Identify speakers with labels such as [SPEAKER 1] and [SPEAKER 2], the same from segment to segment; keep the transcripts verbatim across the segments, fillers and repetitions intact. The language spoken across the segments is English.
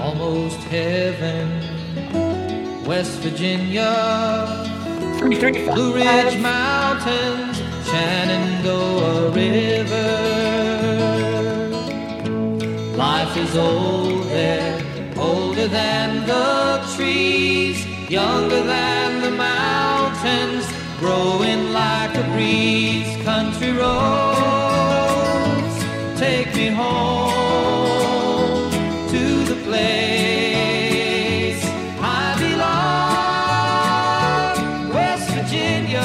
[SPEAKER 1] almost heaven. West Virginia, Blue Ridge Mountains, Shenandoah River. Life is old there, older than the trees, younger than the mountains, growing like a breeze. Country roads, take me home to the place I belong, West Virginia.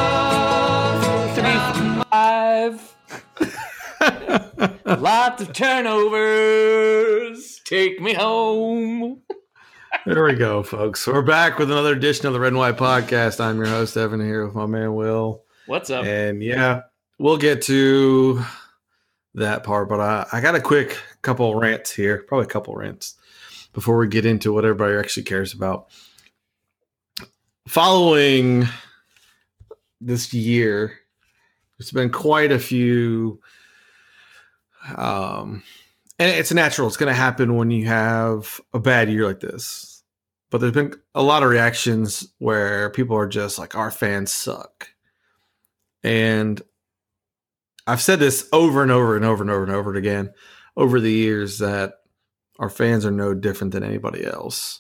[SPEAKER 2] Five. Lots of turnovers. Take me home.
[SPEAKER 3] There we go, folks. We're back with another edition of the Red and White Podcast. I'm your host, Evan, here with my man, Will.
[SPEAKER 2] What's up?
[SPEAKER 3] And yeah, we'll get to that part, but I, I got a quick couple rants here, probably a couple rants, before we get into what everybody actually cares about. Following this year, there's been quite a few, um, and it's natural. It's going to happen when you have a bad year like this. But there's been a lot of reactions where people are just like, our fans suck. And I've said this over and over and over and over and over again over the years that our fans are no different than anybody else.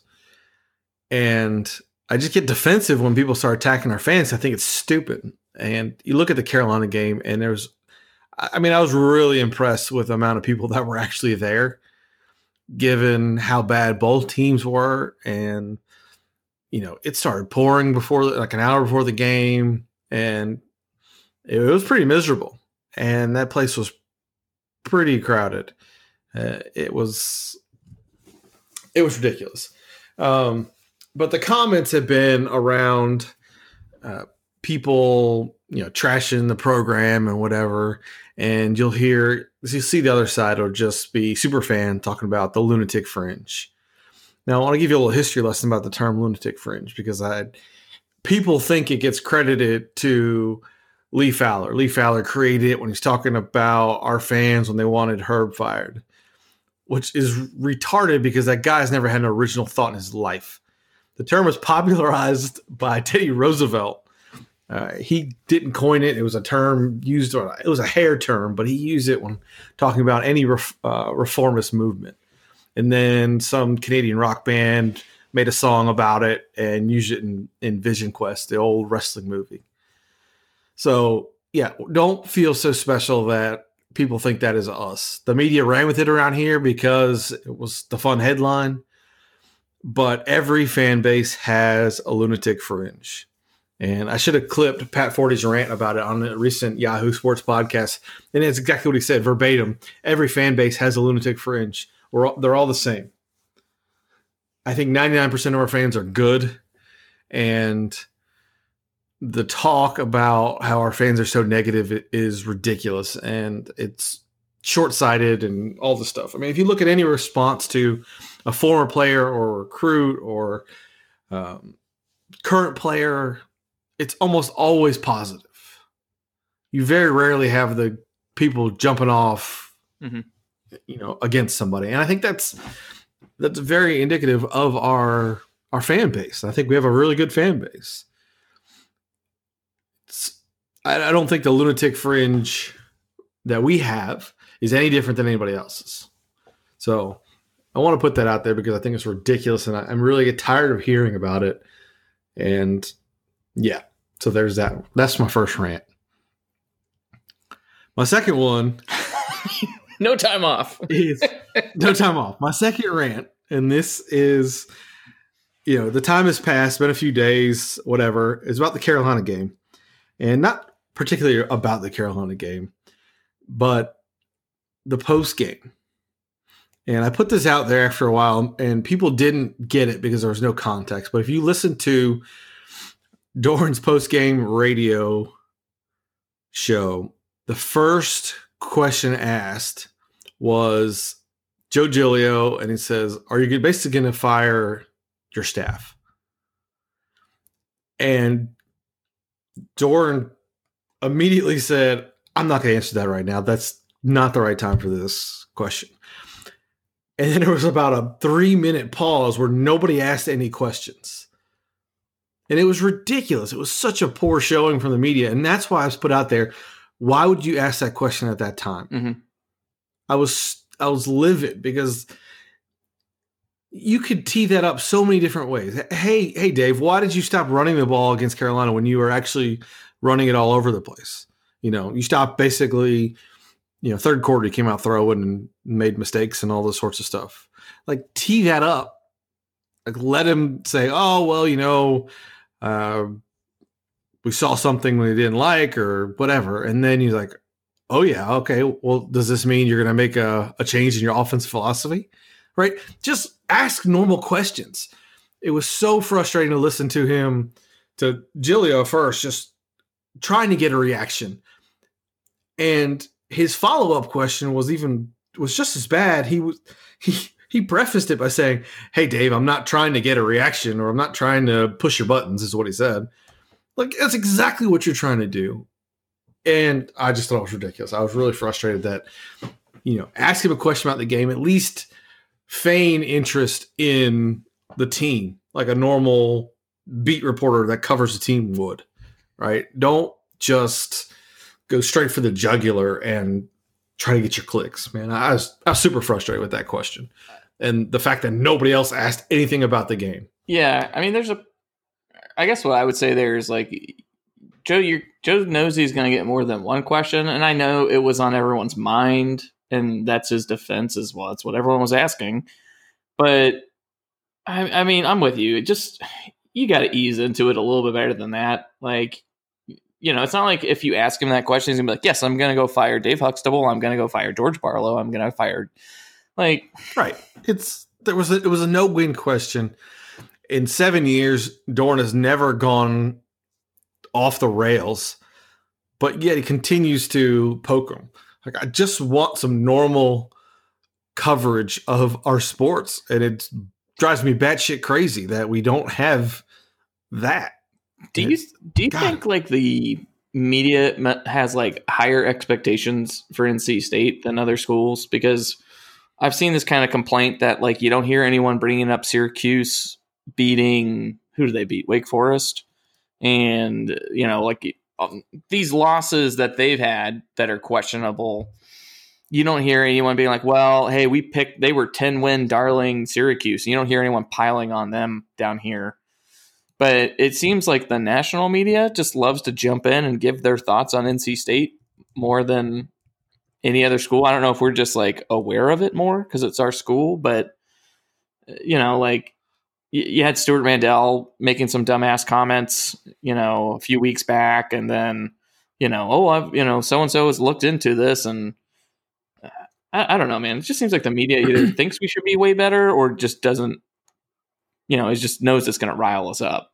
[SPEAKER 3] And I just get defensive when people start attacking our fans. I think it's stupid. And you look at the Carolina game, and there's, I mean, I was really impressed with the amount of people that were actually there, given how bad both teams were. And, you know, it started pouring before, like an hour before the game, and it was pretty miserable. And that place was pretty crowded. Uh, it was, it was ridiculous. Um, but the comments have been around uh, people, you know, trashing the program and whatever. And you'll hear, you see the other side will just be super fan talking about the lunatic fringe. Now, I want to give you a little history lesson about the term lunatic fringe, because I, people think it gets credited to Lee Fowler. Lee Fowler created it when he's talking about our fans when they wanted Herb fired, which is retarded because that guy's never had an original thought in his life. The term was popularized by Teddy Roosevelt. Uh, he didn't coin it. It was a term used, or it was a hair term, but he used it when talking about any ref, uh, reformist movement. And then some Canadian rock band made a song about it and used it in, in Vision Quest, the old wrestling movie. So, yeah, don't feel so special that people think that is us. The media ran with it around here because it was the fun headline. But every fan base has a lunatic fringe. And I should have clipped Pat Forty's rant about it on a recent Yahoo Sports podcast. And it's exactly what he said, verbatim. Every fan base has a lunatic fringe. We're all, they're all the same. I think ninety-nine percent of our fans are good. And the talk about how our fans are so negative is ridiculous. And it's short-sighted and all the stuff. I mean, if you look at any response to a former player or recruit or um, current player, it's almost always positive. You very rarely have the people jumping off, mm-hmm. you know, against somebody. And I think that's, that's very indicative of our, our fan base. I think we have a really good fan base. It's, I, I don't think the lunatic fringe that we have is any different than anybody else's. So I want to put that out there because I think it's ridiculous. And I, I'm really get tired of hearing about it. And yeah, so there's that. That's my first rant. My second one.
[SPEAKER 2] No time off.
[SPEAKER 3] is, no time off. My second rant, and this is, you know, the time has passed, been a few days, whatever, is about the Carolina game. And not particularly about the Carolina game, but the post game. And I put this out there after a while, and people didn't get it because there was no context. But if you listen to Doran's post-game radio show, the first question asked was Joe Giglio, and he says, are you basically going to fire your staff? And Doran immediately said, I'm not going to answer that right now. That's not the right time for this question. And then there was about a three minute pause where nobody asked any questions. And it was ridiculous. It was such a poor showing from the media. And that's why I was put out there. Why would you ask that question at that time?
[SPEAKER 2] Mm-hmm.
[SPEAKER 3] I was, I was livid because you could tee that up so many different ways. Hey, hey, Dave, why did you stop running the ball against Carolina when you were actually running it all over the place? You know, you stopped basically, you know, third quarter, you came out throwing and made mistakes and all those sorts of stuff. Like, tee that up. Like, let him say, oh, well, you know, uh, we saw something we didn't like or whatever. And then he's like, oh, yeah, okay. Well, does this mean you're going to make a, a change in your offense philosophy? Right? Just ask normal questions. It was so frustrating to listen to him, to Giglio first, just trying to get a reaction. And his follow-up question was even was just as bad. He was he he prefaced it by saying, "Hey, Dave, I'm not trying to get a reaction, or I'm not trying to push your buttons," is what he said. Like, that's exactly what you're trying to do. And I just thought it was ridiculous. I was really frustrated that, you know, ask him a question about the game, at least feign interest in the team, like a normal beat reporter that covers the team would, right? Don't just go straight for the jugular and try to get your clicks, man. I was, I was super frustrated with that question. And the fact that nobody else asked anything about the game.
[SPEAKER 2] Yeah, I mean, there's a, I guess what I would say there is like, Joe, you Joe knows he's going to get more than one question, and I know it was on everyone's mind, and that's his defense as well. It's what everyone was asking. But, I, I mean, I'm with you. It just, you got to ease into it a little bit better than that. Like, you know, it's not like if you ask him that question, he's going to be like, yes, I'm going to go fire Dave Huxtable. I'm going to go fire George Barlow. I'm going to fire, like.
[SPEAKER 3] Right. It's, there was a, it was a no-win question. In seven years, Doeren has never gone off the rails, but yet he continues to poke them. Like, I just want some normal coverage of our sports, and it drives me batshit crazy that we don't have that.
[SPEAKER 2] Do you do you
[SPEAKER 3] God.
[SPEAKER 2] think like the media has like higher expectations for N C State than other schools? Because I've seen this kind of complaint that like you don't hear anyone bringing up Syracuse beating, who do they beat? Wake Forest. And, you know, like um, these losses that they've had that are questionable, you don't hear anyone being like, well, hey, we picked, they were ten win darling Syracuse. You don't hear anyone piling on them down here. But it seems like the national media just loves to jump in and give their thoughts on N C State more than any other school. I don't know if we're just like aware of it more because it's our school, but, you know, like, you had Stuart Mandel making some dumbass comments, you know, a few weeks back, and then, you know, oh, I've, you know, so and so has looked into this, and I, I don't know, man. It just seems like the media either thinks we should be way better, or just doesn't, you know, it just knows it's going to rile us up.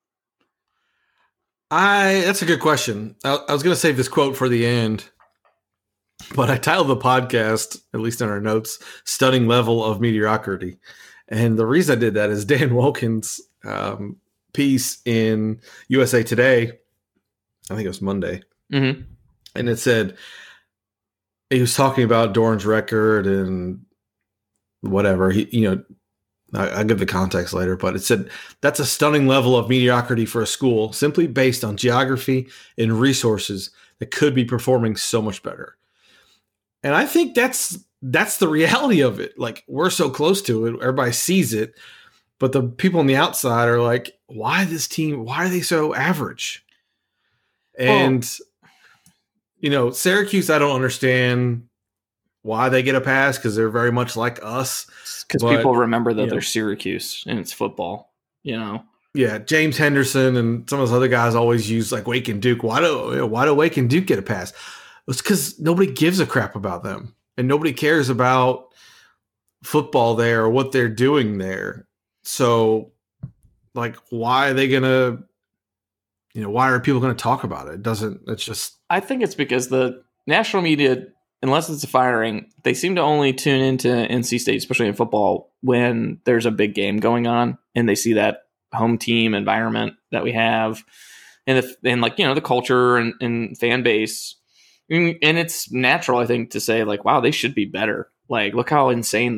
[SPEAKER 3] I that's a good question. I, I was going to save this quote for the end, but I titled the podcast, at least in our notes, "Stunning Level of Mediocrity." And the reason I did that is Dan Wilkins' um, piece in U S A Today, I think it was Monday,
[SPEAKER 2] mm-hmm.
[SPEAKER 3] and it said, he was talking about Doeren's record and whatever. He, you know, I, I'll give the context later, but it said, that's a stunning level of mediocrity for a school simply based on geography and resources that could be performing so much better. And I think that's, That's the reality of it. Like, we're so close to it. Everybody sees it. But the people on the outside are like, why this team? Why are they so average? And, oh. you know, Syracuse, I don't understand why they get a pass because they're very much like us.
[SPEAKER 2] Because people remember that they're know, Syracuse and it's football, you know?
[SPEAKER 3] Yeah, James Henderson and some of those other guys always use like Wake and Duke. Why do, why do Wake and Duke get a pass? It's because nobody gives a crap about them. And nobody cares about football there or what they're doing there. So, like, why are they going to, you know, why are people going to talk about it? It doesn't, it's just.
[SPEAKER 2] I think it's because the national media, unless it's a firing, they seem to only tune into N C State, especially in football, when there's a big game going on and they see that home team environment that we have and, the, and like, you know, the culture and, and fan base. And it's natural, I think, to say, like, wow, they should be better. Like, look how insane this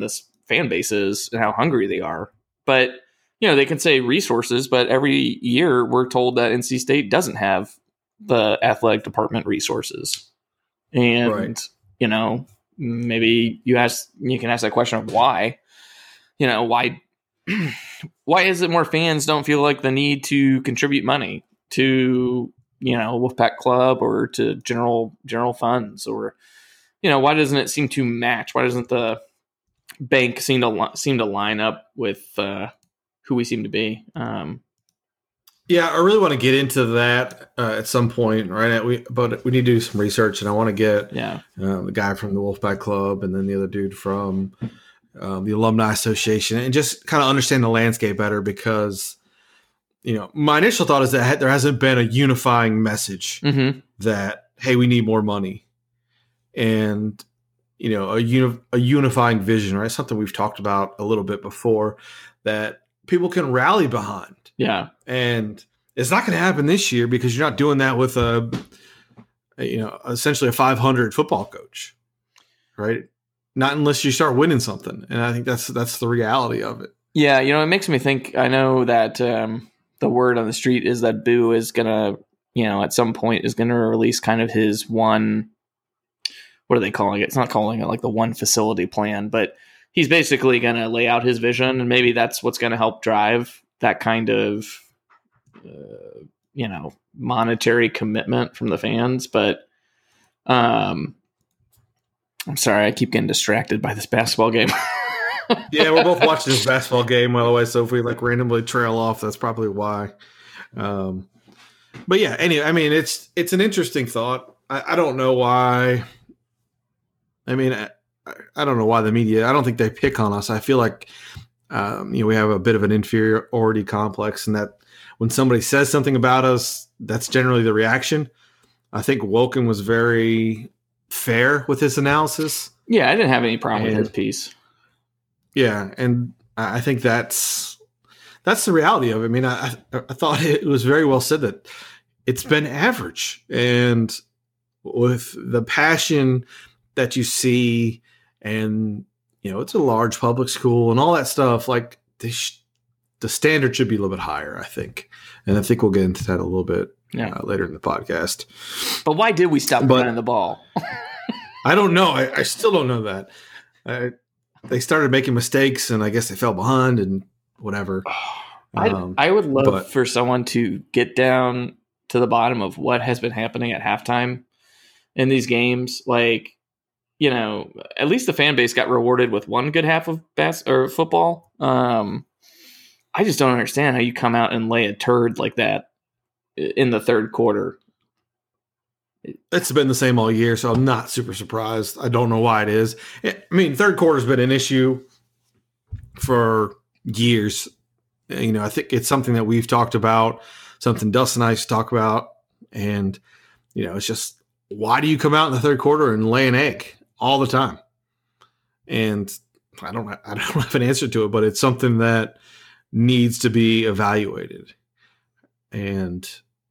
[SPEAKER 2] fan base is and how hungry they are. But, you know, they can say resources, but every year we're told that N C State doesn't have the athletic department resources. And, right. you know, maybe you ask, you can ask that question of why, you know, why, why is it more fans don't feel like the need to contribute money to, you know, Wolfpack Club or to general, general funds, or, you know, why doesn't it seem to match? Why doesn't the bank seem to seem to line up with uh, who we seem to be? Um,
[SPEAKER 3] yeah, I really want to get into that uh, at some point, right? We but we need to do some research, and I want to get
[SPEAKER 2] yeah
[SPEAKER 3] uh, the guy from the Wolfpack Club, and then the other dude from um, the Alumni Association, and just kind of understand the landscape better. Because, you know, my initial thought is that there hasn't been a unifying message
[SPEAKER 2] mm-hmm.
[SPEAKER 3] that, hey, we need more money, and you know, a uni- a unifying vision, right? Something we've talked about a little bit before that people can rally behind.
[SPEAKER 2] Yeah.
[SPEAKER 3] And it's not going to happen this year because you're not doing that with a, a, you know, essentially a five hundred football coach, right? Not unless you start winning something. And I think that's, that's the reality of it.
[SPEAKER 2] Yeah. You know, it makes me think, I know that um, the word on the street is that Boo is going to, you know, at some point is going to release kind of his one, what are they calling it? It's not calling it like the one facility plan, but he's basically going to lay out his vision, and maybe that's what's going to help drive that kind of, uh, you know, monetary commitment from the fans. But um, I'm sorry, I keep getting distracted by this basketball game.
[SPEAKER 3] Yeah, we're both watching this basketball game, by the way. So if we like randomly trail off, that's probably why. Um, but yeah, anyway, I mean, it's it's an interesting thought. I, I don't know why. I mean, I, I don't know why the media, I don't think they pick on us. I feel like, um, you know, we have a bit of an inferiority complex, and that when somebody says something about us, that's generally the reaction. I think Woken was very fair with his analysis.
[SPEAKER 2] Yeah, I didn't have any problem
[SPEAKER 3] and,
[SPEAKER 2] with his piece.
[SPEAKER 3] Yeah, and I think that's that's the reality of it. I mean, I, I thought it was very well said that it's been average. And with the passion that you see, and you know, it's a large public school and all that stuff, like the, sh- the standard should be a little bit higher, I think. And I think we'll get into that a little bit
[SPEAKER 2] yeah.
[SPEAKER 3] uh, later in the podcast.
[SPEAKER 2] But why did we stop running the ball?
[SPEAKER 3] I don't know. I, I still don't know that. I, they started making mistakes, and I guess they fell behind and whatever.
[SPEAKER 2] Um, I, I would love but, for someone to get down to the bottom of what has been happening at halftime in these games. Like, you know, at least the fan base got rewarded with one good half of bas- or football. Um, I just don't understand how you come out and lay a turd like that in the third quarter.
[SPEAKER 3] It's been the same all year, so I'm not super surprised. I don't know why it is. I mean, third quarter's been an issue for years. You know, I think it's something that we've talked about, something Dustin and I used to talk about. And, you know, it's just, why do you come out in the third quarter and lay an egg all the time? And I don't, I don't have an answer to it, but it's something that needs to be evaluated. And,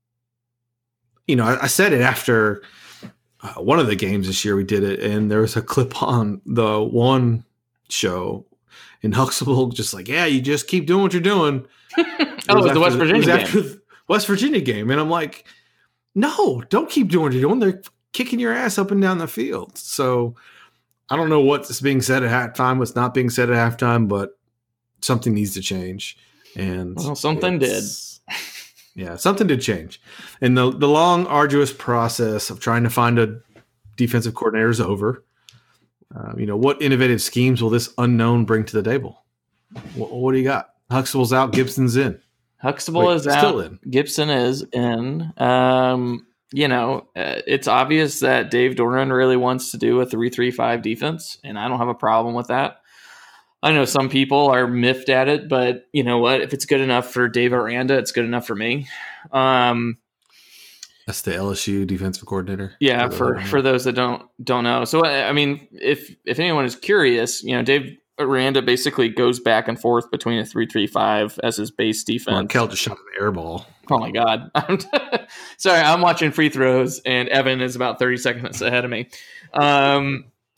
[SPEAKER 3] you know, I, I said it after uh, one of the games this year we did it, and there was a clip on the one show in Huxtable just like, yeah, you just keep doing what you're doing.
[SPEAKER 2] Oh, it was, it was the West Virginia
[SPEAKER 3] it was
[SPEAKER 2] game.
[SPEAKER 3] After the West Virginia game. And I'm like, no, don't keep doing what you're doing. They're kicking your ass up and down the field. So I don't know what's being said at halftime, what's not being said at halftime, but something needs to change. And
[SPEAKER 2] well, something did.
[SPEAKER 3] Yeah, something did change. And the, the long, arduous process of trying to find a defensive coordinator is over. Uh, you know, what innovative schemes will this unknown bring to the table? What, what do you got? Huxtable's out, Gibson's in.
[SPEAKER 2] Huxtable Wait, is out. Still in. Gibson is in. Um, you know, uh, it's obvious that Dave Doran really wants to do a three three five defense, and I don't have a problem with that. I know some people are miffed at it, but you know what? If it's good enough for Dave Aranda, it's good enough for me. Um,
[SPEAKER 3] That's the L S U defensive coordinator.
[SPEAKER 2] Yeah, for, for those that don't don't know. So I mean, if if anyone is curious, you know, Dave Aranda basically goes back and forth between a three three five as his base defense.
[SPEAKER 3] Well, Kel just shot an air ball.
[SPEAKER 2] Oh my God! Sorry, I'm watching free throws, and Evan is about thirty seconds ahead of me. Um,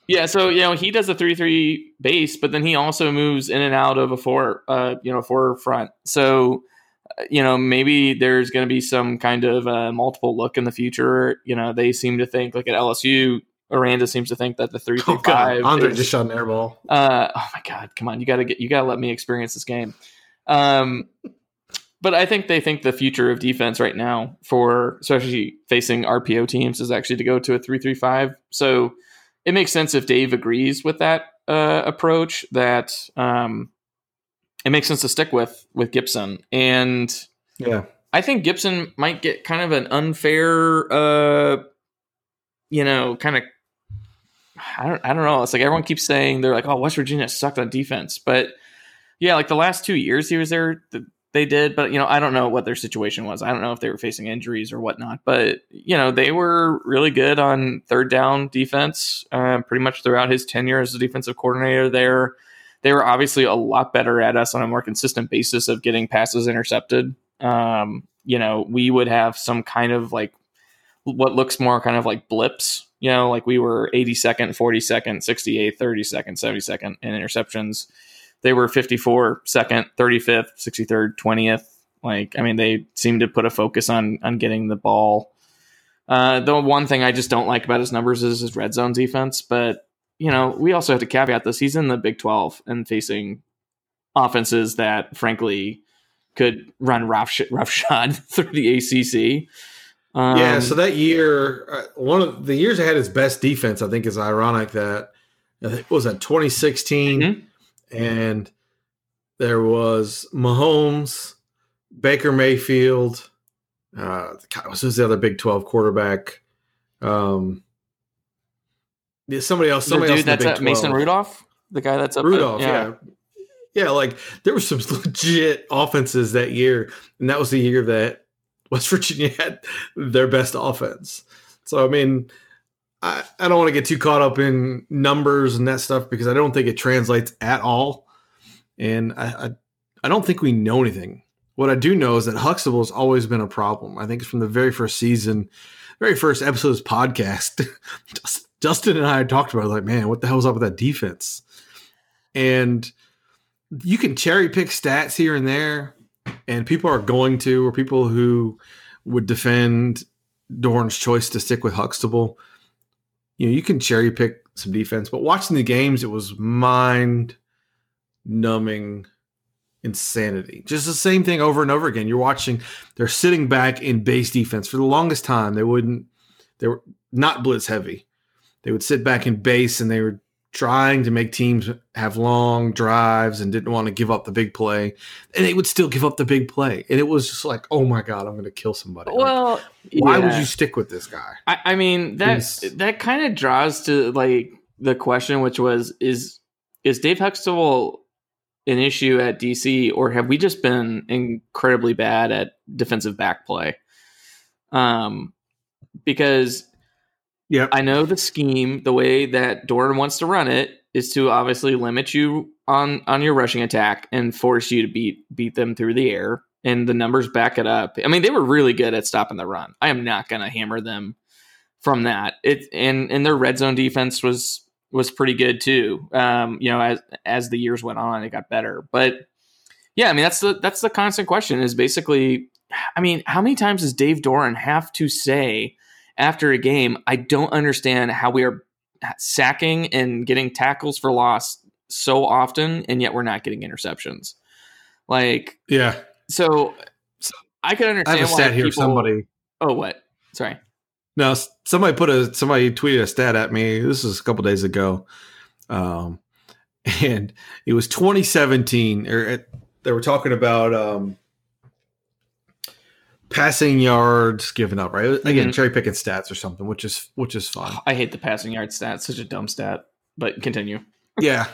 [SPEAKER 2] Yeah, so you know he does a three three base, but then he also moves in and out of a four, uh, you know, four front. So uh, you know maybe there's going to be some kind of uh, multiple look in the future. You know, they seem to think like at L S U, Aranda seems to think that the three three
[SPEAKER 3] Oh God,
[SPEAKER 2] five.
[SPEAKER 3] Andre
[SPEAKER 2] is,
[SPEAKER 3] just shot an air ball.
[SPEAKER 2] Uh, oh my God, come on, you got to get you got to let me experience this game. Um, but I think they think the future of defense right now, for especially facing R P O teams, is actually to go to a three three five. So it makes sense if Dave agrees with that uh, approach. That um, it makes sense to stick with with Gibson, and
[SPEAKER 3] yeah,
[SPEAKER 2] I think Gibson might get kind of an unfair, uh, you know, kind of. I don't, I don't know. It's like everyone keeps saying they're like, oh, West Virginia sucked on defense, but yeah, like the last two years he was there, they did. But you know, I don't know what their situation was. I don't know if they were facing injuries or whatnot. But you know, they were really good on third down defense, uh, pretty much throughout his tenure as a defensive coordinator there. They were obviously a lot better at us on a more consistent basis of getting passes intercepted. Um, you know, we would have some kind of like what looks more kind of like blips. You know, like we were eighty-second, forty-second, sixty-eighth, thirty-second, seventy-second in interceptions. They were fifty-four second, thirty-fifth, sixty-third, twentieth. Like, I mean, they seem to put a focus on on getting the ball. Uh, the one thing I just don't like about his numbers is his red zone defense. But, you know, we also have to caveat this. He's in the Big twelve and facing offenses that, frankly, could run rough, roughshod through the A C C. Um,
[SPEAKER 3] yeah, so that year, uh, one of the years I had his best defense, I think is ironic that I think it was at twenty sixteen, mm-hmm. and there was Mahomes, Baker Mayfield, uh, was the other Big twelve quarterback? Um, yeah, somebody else. Somebody
[SPEAKER 2] the
[SPEAKER 3] else
[SPEAKER 2] dude that's at Mason Rudolph, the guy that's up
[SPEAKER 3] Rudolph,
[SPEAKER 2] at, yeah.
[SPEAKER 3] yeah, yeah. Like there were some legit offenses that year, and that was the year that West Virginia had their best offense. So, I mean, I, I don't want to get too caught up in numbers and that stuff because I don't think it translates at all. And I, I, I don't think we know anything. What I do know is that Huxtable has always been a problem. I think it's from the very first season, very first episode of this podcast. Justin and I had talked about it, like, man, what the hell's up with that defense? And you can cherry pick stats here and there. And people are going to, or people who would defend Doran's choice to stick with Huxtable. You know, you can cherry pick some defense, but watching the games, it was mind numbing insanity. Just the same thing over and over again. You're watching, they're sitting back in base defense. For the longest time, they wouldn't, they were not blitz heavy. They would sit back in base and they were trying to make teams have long drives and didn't want to give up the big play. And they would still give up the big play. And it was just like, oh my God, I'm going to kill somebody.
[SPEAKER 2] Well,
[SPEAKER 3] like, why
[SPEAKER 2] yeah.
[SPEAKER 3] would you stick with this guy?
[SPEAKER 2] I, I mean, that, that kind of draws to like the question, which was, is, is Dave Huxtable an issue at D C, or have we just been incredibly bad at defensive back play? Um, because
[SPEAKER 3] Yep.
[SPEAKER 2] I know the scheme, the way that Doran wants to run it, is to obviously limit you on, on your rushing attack and force you to beat beat them through the air. And the numbers back it up. I mean, they were really good at stopping the run. I am not going to hammer them from that. It and and their red zone defense was was pretty good too. Um, you know, as as the years went on, it got better. But yeah, I mean, that's the that's the constant question. Is basically, I mean, how many times does Dave Doran have to say after a game, I don't understand how we are sacking and getting tackles for loss so often, and yet we're not getting interceptions. Like,
[SPEAKER 3] yeah.
[SPEAKER 2] So, so I can understand.
[SPEAKER 3] I have a
[SPEAKER 2] why
[SPEAKER 3] stat here.
[SPEAKER 2] people,
[SPEAKER 3] Somebody.
[SPEAKER 2] Oh, what? Sorry.
[SPEAKER 3] No, somebody put a somebody tweeted a stat at me. This was a couple days ago, um, and it was twenty seventeen. Or it, they were talking about. Um, Passing yards given up, right? Again, mm-hmm. cherry picking stats or something, which is which is fun.
[SPEAKER 2] I hate the passing yard stat; such a dumb stat. But continue.
[SPEAKER 3] Yeah,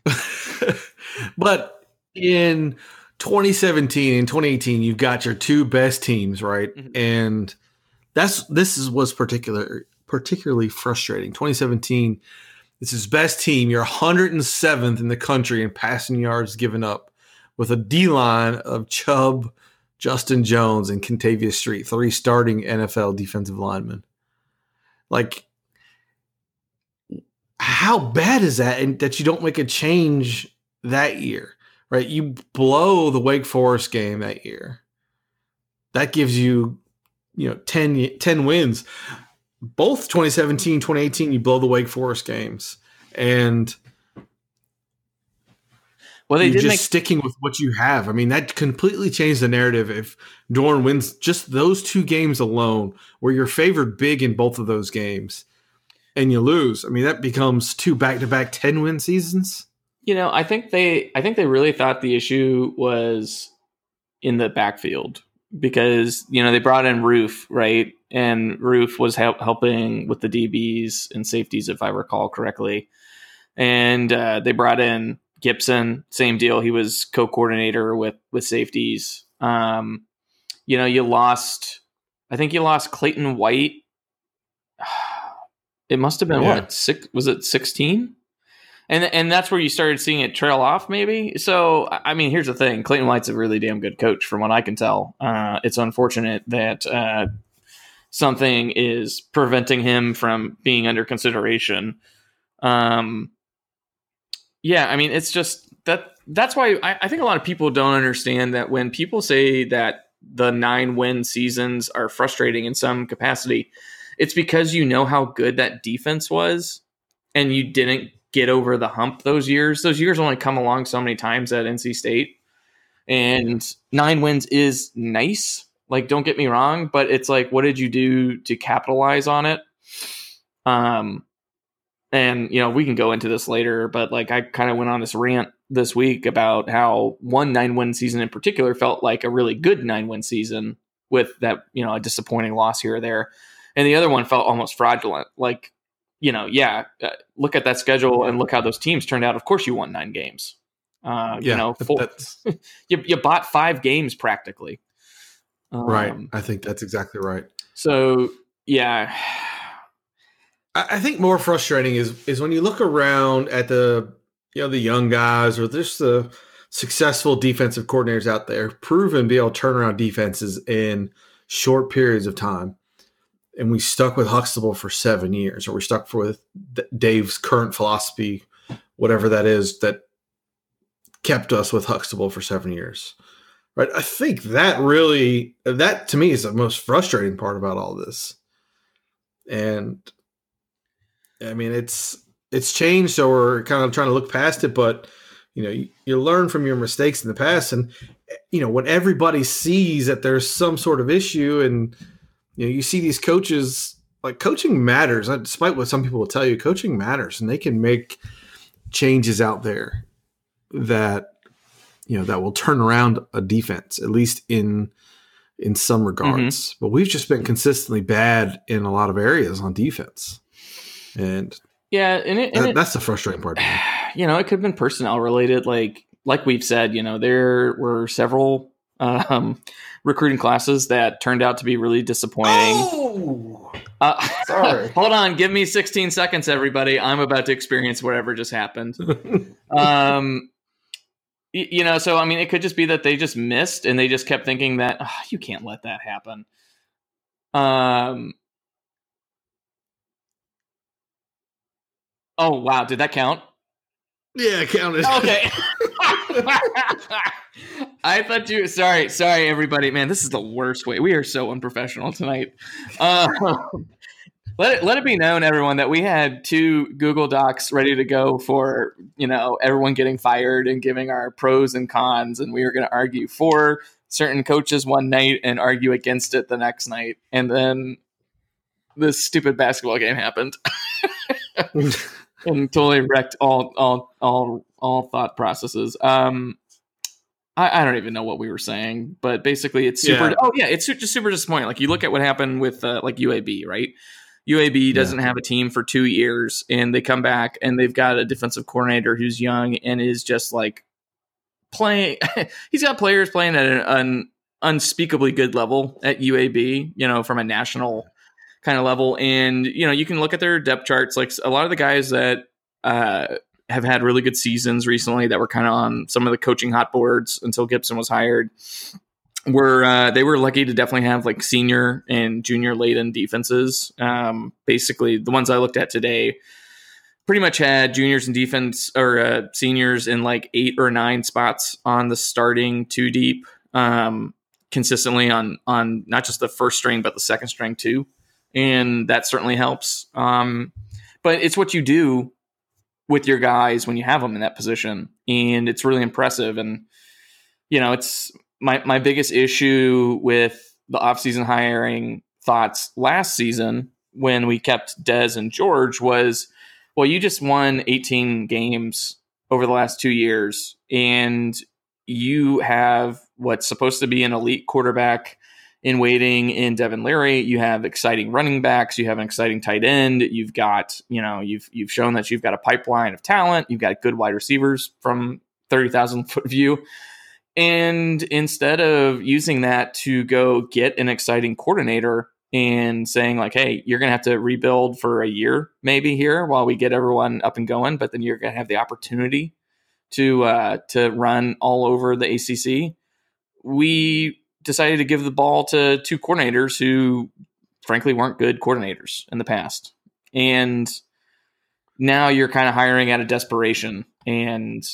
[SPEAKER 3] but in twenty seventeen and twenty eighteen, you've got your two best teams, right? Mm-hmm. And that's this is was particular particularly frustrating. twenty seventeen, it's his best team. You're one hundred seventh in the country in passing yards given up, with a D line of Chubb, Justin Jones, and Kentavious Street, three starting N F L defensive linemen. Like, how how bad is that? And that you don't make a change that year, right? You blow the Wake Forest game that year. That gives you, you know, ten, ten wins. Both twenty seventeen, twenty eighteen, you blow the Wake Forest games. And
[SPEAKER 2] well, they
[SPEAKER 3] you're
[SPEAKER 2] did
[SPEAKER 3] just
[SPEAKER 2] make-
[SPEAKER 3] sticking with what you have. I mean, that completely changed the narrative if Doeren wins just those two games alone, where you're favored big in both of those games, and you lose. I mean, that becomes two back-to-back ten-win seasons.
[SPEAKER 2] You know, I think they I think they really thought the issue was in the backfield because, you know, they brought in Roof, right? And Roof was help, helping with the D Bs and safeties, if I recall correctly. And uh, they brought in Gibson, same deal. He was co-coordinator with with safeties. Um, you know, you lost, I think you lost Clayton White. It must have been
[SPEAKER 3] Yeah.
[SPEAKER 2] what, six, was it sixteen? And and that's where you started seeing it trail off, maybe. So, I mean, here's the thing. Clayton White's a really damn good coach from what I can tell. Uh, it's unfortunate that uh, something is preventing him from being under consideration. Um, yeah, I mean, it's just that that's why I, I think a lot of people don't understand that when people say that the nine win seasons are frustrating in some capacity, it's because you know how good that defense was and you didn't get over the hump those years. Those years only come along so many times at N C State. And nine wins is nice. Like, don't get me wrong, but it's like, what did you do to capitalize on it? Um, and, you know, we can go into this later, but like I kind of went on this rant this week about how one nine win season in particular felt like a really good nine win season with that, you know, a disappointing loss here or there. And the other one felt almost fraudulent. Like, you know, yeah, uh, look at that schedule and look how those teams turned out. Of course you won nine games. Uh,
[SPEAKER 3] Yeah,
[SPEAKER 2] you know, full, you, you bought five games practically. Um,
[SPEAKER 3] right. I think that's exactly right.
[SPEAKER 2] So, yeah.
[SPEAKER 3] I, I think more frustrating is is when you look around at the, you know, the young guys or just the successful defensive coordinators out there, proven be able to turn around defenses in short periods of time. And we stuck with Huxtable for seven years, or we stuck with Dave's current philosophy, whatever that is, that kept us with Huxtable for seven years. Right? I think that really, that to me is the most frustrating part about all this. And I mean, it's it's changed, so we're kind of trying to look past it. But you know, you, you learn from your mistakes in the past, and you know, when everybody sees that there's some sort of issue and you know, you see these coaches, like coaching matters, despite what some people will tell you, coaching matters, and they can make changes out there that, you know, that will turn around a defense, at least in, in some regards. Mm-hmm. But we've just been consistently bad in a lot of areas on defense. And
[SPEAKER 2] yeah, and, it, and
[SPEAKER 3] that,
[SPEAKER 2] it,
[SPEAKER 3] that's the frustrating part.
[SPEAKER 2] You know, it could have been personnel related. Like, like we've said, you know, there were several, um, recruiting classes that turned out to be really disappointing.
[SPEAKER 3] Oh,
[SPEAKER 2] uh,
[SPEAKER 3] sorry.
[SPEAKER 2] Hold on. Give me sixteen seconds, everybody. I'm about to experience whatever just happened. um, y- you know, so, I mean, it could just be that they just missed and they just kept thinking that, oh, you can't let that happen. Um. Oh, wow. Did that count?
[SPEAKER 3] Yeah, it counted.
[SPEAKER 2] Okay. I thought you. Sorry, sorry, everybody. Man, this is the worst way. We are so unprofessional tonight. Uh, let it let it be known, everyone, that we had two Google Docs ready to go for, you know, everyone getting fired and giving our pros and cons, and we were going to argue for certain coaches one night and argue against it the next night, and then this stupid basketball game happened. And totally wrecked all all all all thought processes. Um, I, I don't even know what we were saying, but basically, it's super. Yeah. Oh yeah, it's just super disappointing. Like you look at what happened with uh, like U A B, right? U A B doesn't yeah. have a team for two years, and they come back and they've got a defensive coordinator who's young and is just like playing. He's got players playing at an, an unspeakably good level at U A B. You know, from a national kind of level. And, you know, you can look at their depth charts. Like a lot of the guys that uh, have had really good seasons recently that were kind of on some of the coaching hot boards until Gibson was hired were, uh, they were lucky to definitely have like senior and junior laden defenses. Um, basically the ones I looked at today, pretty much had juniors and defense or uh, seniors in like eight or nine spots on the starting two deep, um, consistently on on not just the first string but the second string too, and that certainly helps. Um, but it's what you do with your guys when you have them in that position, and it's really impressive. And you know, it's my my biggest issue with the offseason hiring thoughts last season when we kept Dez and George was, well, you just won eighteen games over the last two years, and you have what's supposed to be an elite quarterback in waiting in Devin Leary. You have exciting running backs. You have an exciting tight end. You've got, you know, you've you've shown that you've got a pipeline of talent. You've got good wide receivers from thirty thousand foot view. And instead of using that to go get an exciting coordinator and saying like, hey, you're going to have to rebuild for a year maybe here while we get everyone up and going, but then you're going to have the opportunity to uh, to run all over the A C C, we decided to give the ball to two coordinators who frankly weren't good coordinators in the past. And now you're kind of hiring out of desperation. And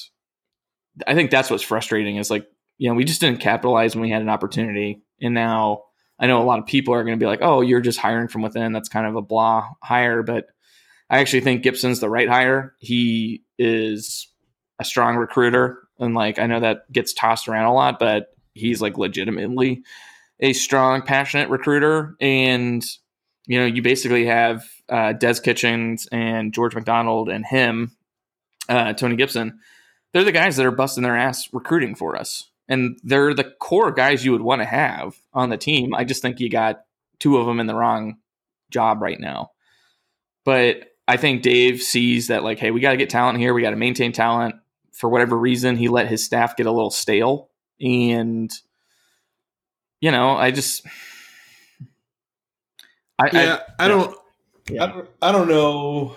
[SPEAKER 2] I think that's what's frustrating is like, you know, we just didn't capitalize when we had an opportunity. And now I know a lot of people are going to be like, oh, you're just hiring from within. That's kind of a blah hire. But I actually think Gibson's the right hire. He is a strong recruiter. And like, I know that gets tossed around a lot, but he's like legitimately a strong, passionate recruiter. And, you know, you basically have uh, Des Kitchens and George McDonald and him, uh, Tony Gibson. They're the guys that are busting their ass recruiting for us. And they're the core guys you would want to have on the team. I just think you got two of them in the wrong job right now. But I think Dave sees that like, hey, we got to get talent here. We got to maintain talent. For whatever reason, he let his staff get a little stale. And, you know, I just... I,
[SPEAKER 3] yeah, I, I don't...
[SPEAKER 2] Yeah.
[SPEAKER 3] I don't, I don't know...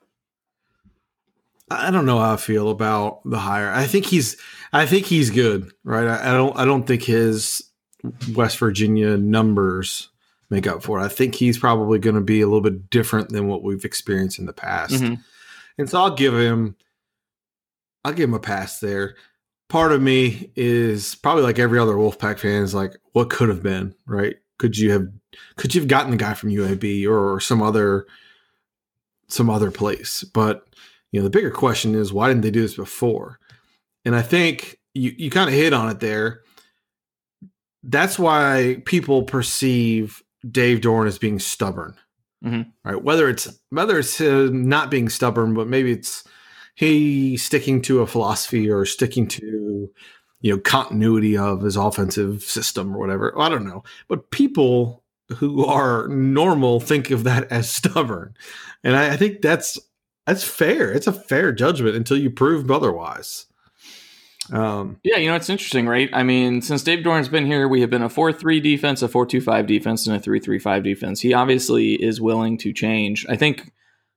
[SPEAKER 3] I don't know how I feel about the hire. I think he's, I think he's good, right? I, I don't, I don't think his West Virginia numbers make up for it. I think he's probably going to be a little bit different than what we've experienced in the past, mm-hmm. and so I'll give him, I'll give him a pass there. Part of me is probably like every other Wolfpack fan is like, what could have been, right? Could you have, could you have gotten the guy from U A B or some other, some other place, but. You know, the bigger question is, why didn't they do this before? And I think you, you kind of hit on it there. That's why people perceive Dave Doeren as being stubborn, mm-hmm. right? Whether it's whether it's him not being stubborn, but maybe it's he sticking to a philosophy or sticking to, you know, continuity of his offensive system or whatever. I don't know. But people who are normal think of that as stubborn. And I, I think that's That's fair. It's a fair judgment until you prove otherwise. Um,
[SPEAKER 2] yeah, you know, it's interesting, right? I mean, since Dave Doeren's been here, we have been a four three defense, a four two five defense, and a three three five defense. He obviously is willing to change. I think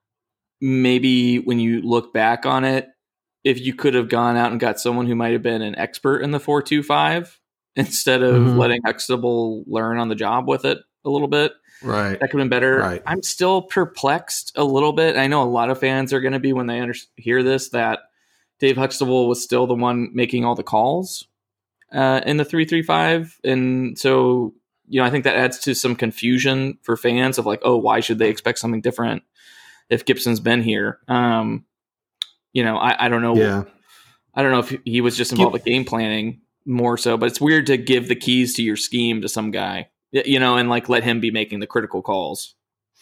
[SPEAKER 2] maybe when you look back on it, if you could have gone out and got someone who might have been an expert in the four two five instead of mm-hmm. letting Huxtable learn on the job with it a little bit,
[SPEAKER 3] right,
[SPEAKER 2] that could have been better.
[SPEAKER 3] Right.
[SPEAKER 2] I'm still perplexed a little bit. I know a lot of fans are going to be when they under- hear this that Dave Huxtable was still the one making all the calls uh, in the three three five, and so you know I think that adds to some confusion for fans of like, oh, why should they expect something different if Gibson's been here? Um, you know, I, I don't know.
[SPEAKER 3] Yeah.
[SPEAKER 2] I don't know if he was just involved with game planning more so, but it's weird to give the keys to your scheme to some guy. You know, and like let him be making the critical calls.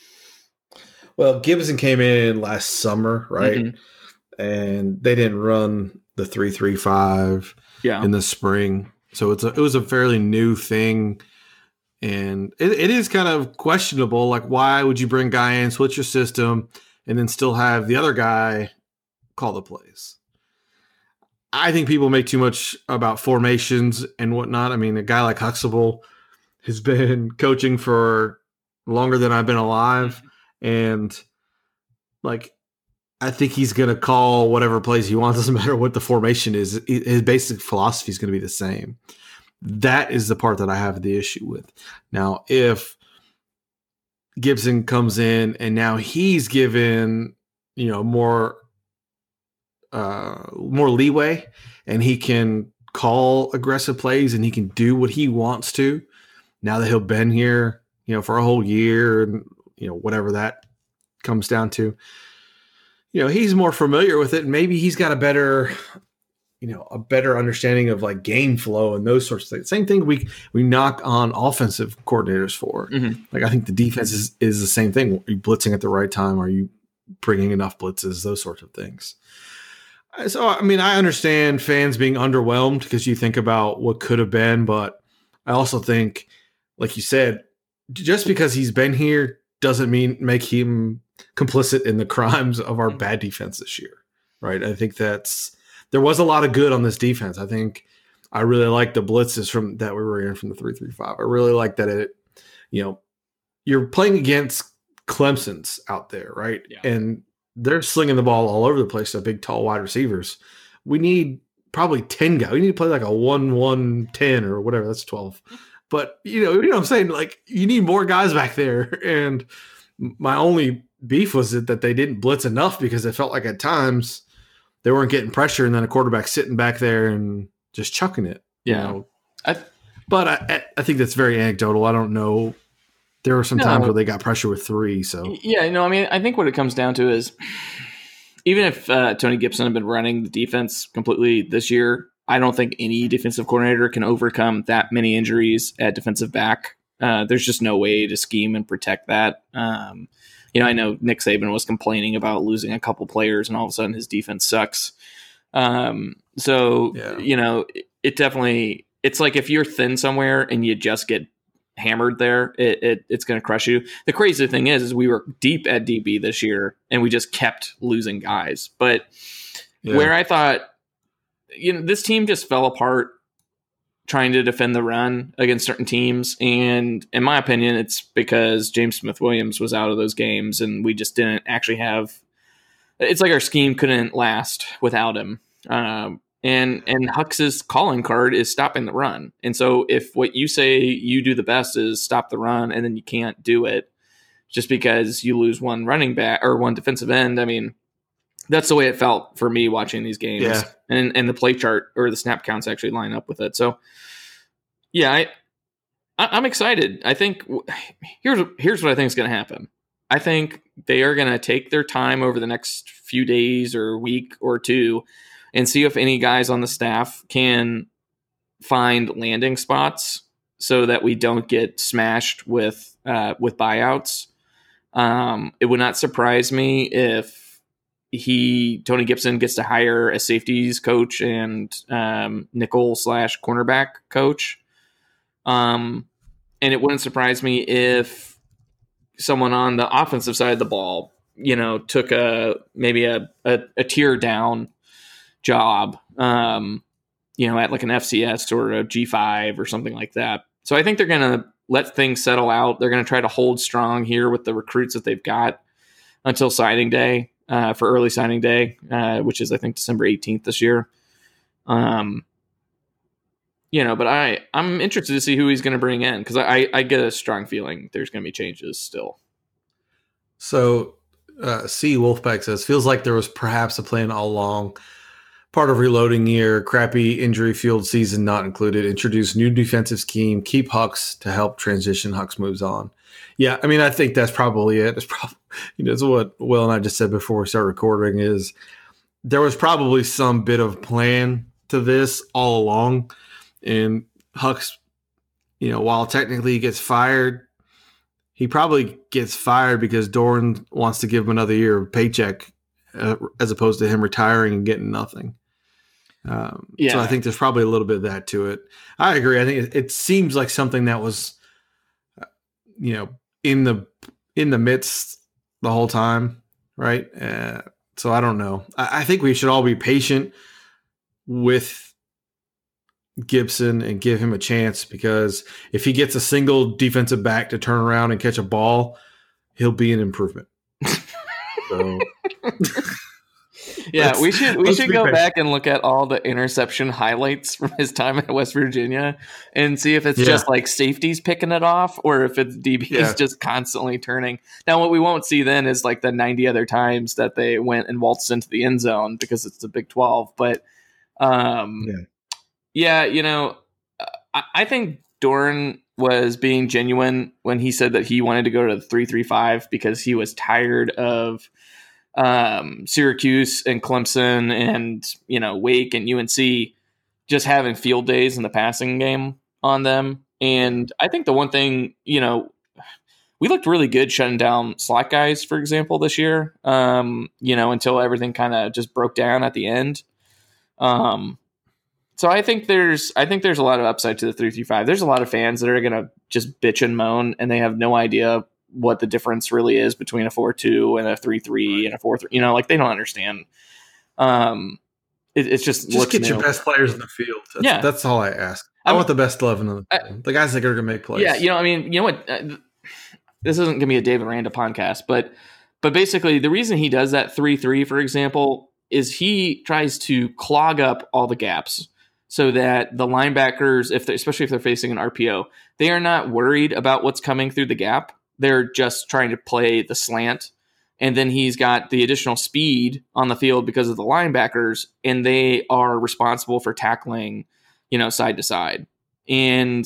[SPEAKER 3] Well, Gibson came in last summer, right? Mm-hmm. And they didn't run the three three five
[SPEAKER 2] yeah.
[SPEAKER 3] in the spring. So it's a, it was a fairly new thing. And it, it is kind of questionable. Like, why would you bring a guy in, switch your system, and then still have the other guy call the plays? I think people make too much about formations and whatnot. I mean, a guy like Huxtable has been coaching for longer than I've been alive. And like, I think he's going to call whatever plays he wants. Doesn't matter what the formation is. His basic philosophy is going to be the same. That is the part that I have the issue with. Now, if Gibson comes in and now he's given, you know, more uh, more leeway, and he can call aggressive plays, and he can do what he wants to. Now that he'll been here, you know, for a whole year, and you know, whatever that comes down to, you know, he's more familiar with it, and maybe he's got a better, you know, a better understanding of like game flow and those sorts of things. Same thing we we knock on offensive coordinators for. Mm-hmm. Like I think the defense is, is the same thing. Are you blitzing at the right time? Are you bringing enough blitzes? Those sorts of things. So, I mean, I understand fans being underwhelmed because you think about what could have been, but I also think, like you said, just because he's been here doesn't mean make him complicit in the crimes of our bad defense this year, right? I think that's there was a lot of good on this defense. I think I really like the blitzes from that we were in from the three three five. I really like that it, you know, you're playing against Clemson's out there, right?
[SPEAKER 2] Yeah.
[SPEAKER 3] And they're slinging the ball all over the place to big, tall wide receivers. We need probably ten guys. We need to play like a one one ten or whatever. That's twelve. But, you know, you know what I'm saying? Like, you need more guys back there. And my only beef was that, that they didn't blitz enough because it felt like at times they weren't getting pressure and then a quarterback sitting back there and just chucking it.
[SPEAKER 2] Yeah.
[SPEAKER 3] You know?
[SPEAKER 2] I,
[SPEAKER 3] but I, I think that's very anecdotal. I don't know. There were some
[SPEAKER 2] no.
[SPEAKER 3] times where they got pressure with three. So
[SPEAKER 2] yeah, no, I mean, I think what it comes down to is even if uh, Tony Gibson had been running the defense completely this year, I don't think any defensive coordinator can overcome that many injuries at defensive back. Uh, there's just no way to scheme and protect that. Um, you know, I know Nick Saban was complaining about losing a couple players and all of a sudden his defense sucks. Um, so, yeah. you know, it, it definitely, it's like if you're thin somewhere and you just get hammered there, it, it it's going to crush you. The crazy thing is, is we were deep at D B this year and we just kept losing guys. But yeah. where I thought, you know, this team just fell apart trying to defend the run against certain teams. And in my opinion, it's because James Smith-Williams was out of those games and we just didn't actually have, it's like our scheme couldn't last without him. Um, and, and Hux's calling card is stopping the run. And so if what you say you do the best is stop the run and then you can't do it just because you lose one running back or one defensive end, I mean, that's the way it felt for me watching these games.
[SPEAKER 3] Yeah.
[SPEAKER 2] And and the play chart or the snap counts actually line up with it. So, yeah, I, I, I'm excited. I think here's here's what I think is going to happen. I think they are going to take their time over the next few days or week or two and see if any guys on the staff can find landing spots so that we don't get smashed with uh, with buyouts. Um, it would not surprise me if he Tony Gibson gets to hire a safeties coach and um, nickel slash cornerback coach. Um, and it wouldn't surprise me if someone on the offensive side of the ball, you know, took a maybe a, a, a tier down job, um, you know, at like an F C S or a G five or something like that. So I think they're going to let things settle out. They're going to try to hold strong here with the recruits that they've got until signing day. Uh, for early signing day, uh, which is I think December eighteenth this year. Um, you know, but I I'm interested to see who he's going to bring in because I I get a strong feeling there's going to be changes still.
[SPEAKER 3] So, uh, C Wolfpack says feels like there was perhaps a plan all along. Part of reloading year, crappy injury fueled season not included. Introduce new defensive scheme. Keep Hux to help transition. Hux moves on. Yeah, I mean, I think that's probably it. It's probably, you know, it's what Will and I just said before we start recording is there was probably some bit of plan to this all along. And Hux, you know, while technically he gets fired, he probably gets fired because Doran wants to give him another year of paycheck uh, as opposed to him retiring and getting nothing. Um, yeah. So I think there's probably a little bit of that to it. I agree. I think it, it seems like something that was, uh, you know, in the in the midst the whole time, right? Uh, so I don't know. I, I think we should all be patient with Gibson and give him a chance because if he gets a single defensive back to turn around and catch a ball, he'll be an improvement. So.
[SPEAKER 2] Yeah,
[SPEAKER 3] Let's-
[SPEAKER 2] we should we
[SPEAKER 3] let's
[SPEAKER 2] should
[SPEAKER 3] be
[SPEAKER 2] go
[SPEAKER 3] fair.
[SPEAKER 2] back and look at all the interception highlights from his time at West Virginia and see if it's
[SPEAKER 3] Yeah.
[SPEAKER 2] just like safeties picking it off or if it's D Bs
[SPEAKER 3] Yeah.
[SPEAKER 2] just constantly turning. Now, what we won't see then is like the ninety other times that they went and waltzed into the end zone because it's the Big twelve. But um,
[SPEAKER 3] Yeah.
[SPEAKER 2] yeah, you know, I, I think Doran was being genuine when he said that he wanted to go to the three three five because he was tired of um, Syracuse and Clemson and, you know, Wake and U N C just having field days in the passing game on them. And I think the one thing, you know, we looked really good shutting down slot guys, for example, this year, um, you know, until everything kind of just broke down at the end. Um, so I think there's, I think there's a lot of upside to the three three five. There's a lot of fans that are going to just bitch and moan and they have no idea what the difference really is between a four two and a three three and a four three. You know, like they don't understand. Um, it, it's just
[SPEAKER 3] Just
[SPEAKER 2] looks
[SPEAKER 3] get your
[SPEAKER 2] new.
[SPEAKER 3] best players in the field. That's,
[SPEAKER 2] Yeah.
[SPEAKER 3] that's all I ask. I
[SPEAKER 2] I'm-
[SPEAKER 3] want the best eleven in the
[SPEAKER 2] I-
[SPEAKER 3] field. The guys that are going to make plays.
[SPEAKER 2] Yeah, you know, I mean, you know what? Uh, this isn't going to be a David Randa podcast, but but basically, the reason he does that three three, for example, is he tries to clog up all the gaps so that the linebackers, if they, especially if they're facing an R P O, they are not worried about what's coming through the gap. They're just trying to play the slant. And then he's got the additional speed on the field because of the linebackers, and they are responsible for tackling, you know, side to side. And,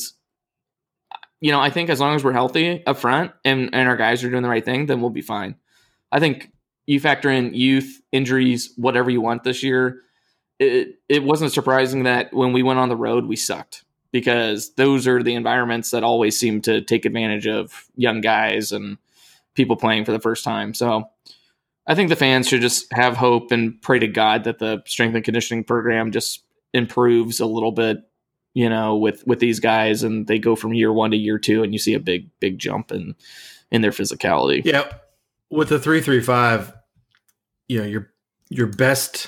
[SPEAKER 2] you know, I think as long as we're healthy up front and, and our guys are doing the right thing, then we'll be fine. I think you factor in youth, injuries, whatever you want this year. It, it wasn't surprising that when we went on the road, we sucked because those are the environments that always seem to take advantage of young guys and people playing for the first time. So I think the fans should just have hope and pray to God that the strength and conditioning program just improves a little bit, you know, with, with these guys, and they go from year one to year two and you see a big, big jump in, in their physicality.
[SPEAKER 3] Yeah. With the three three five, you know, your your best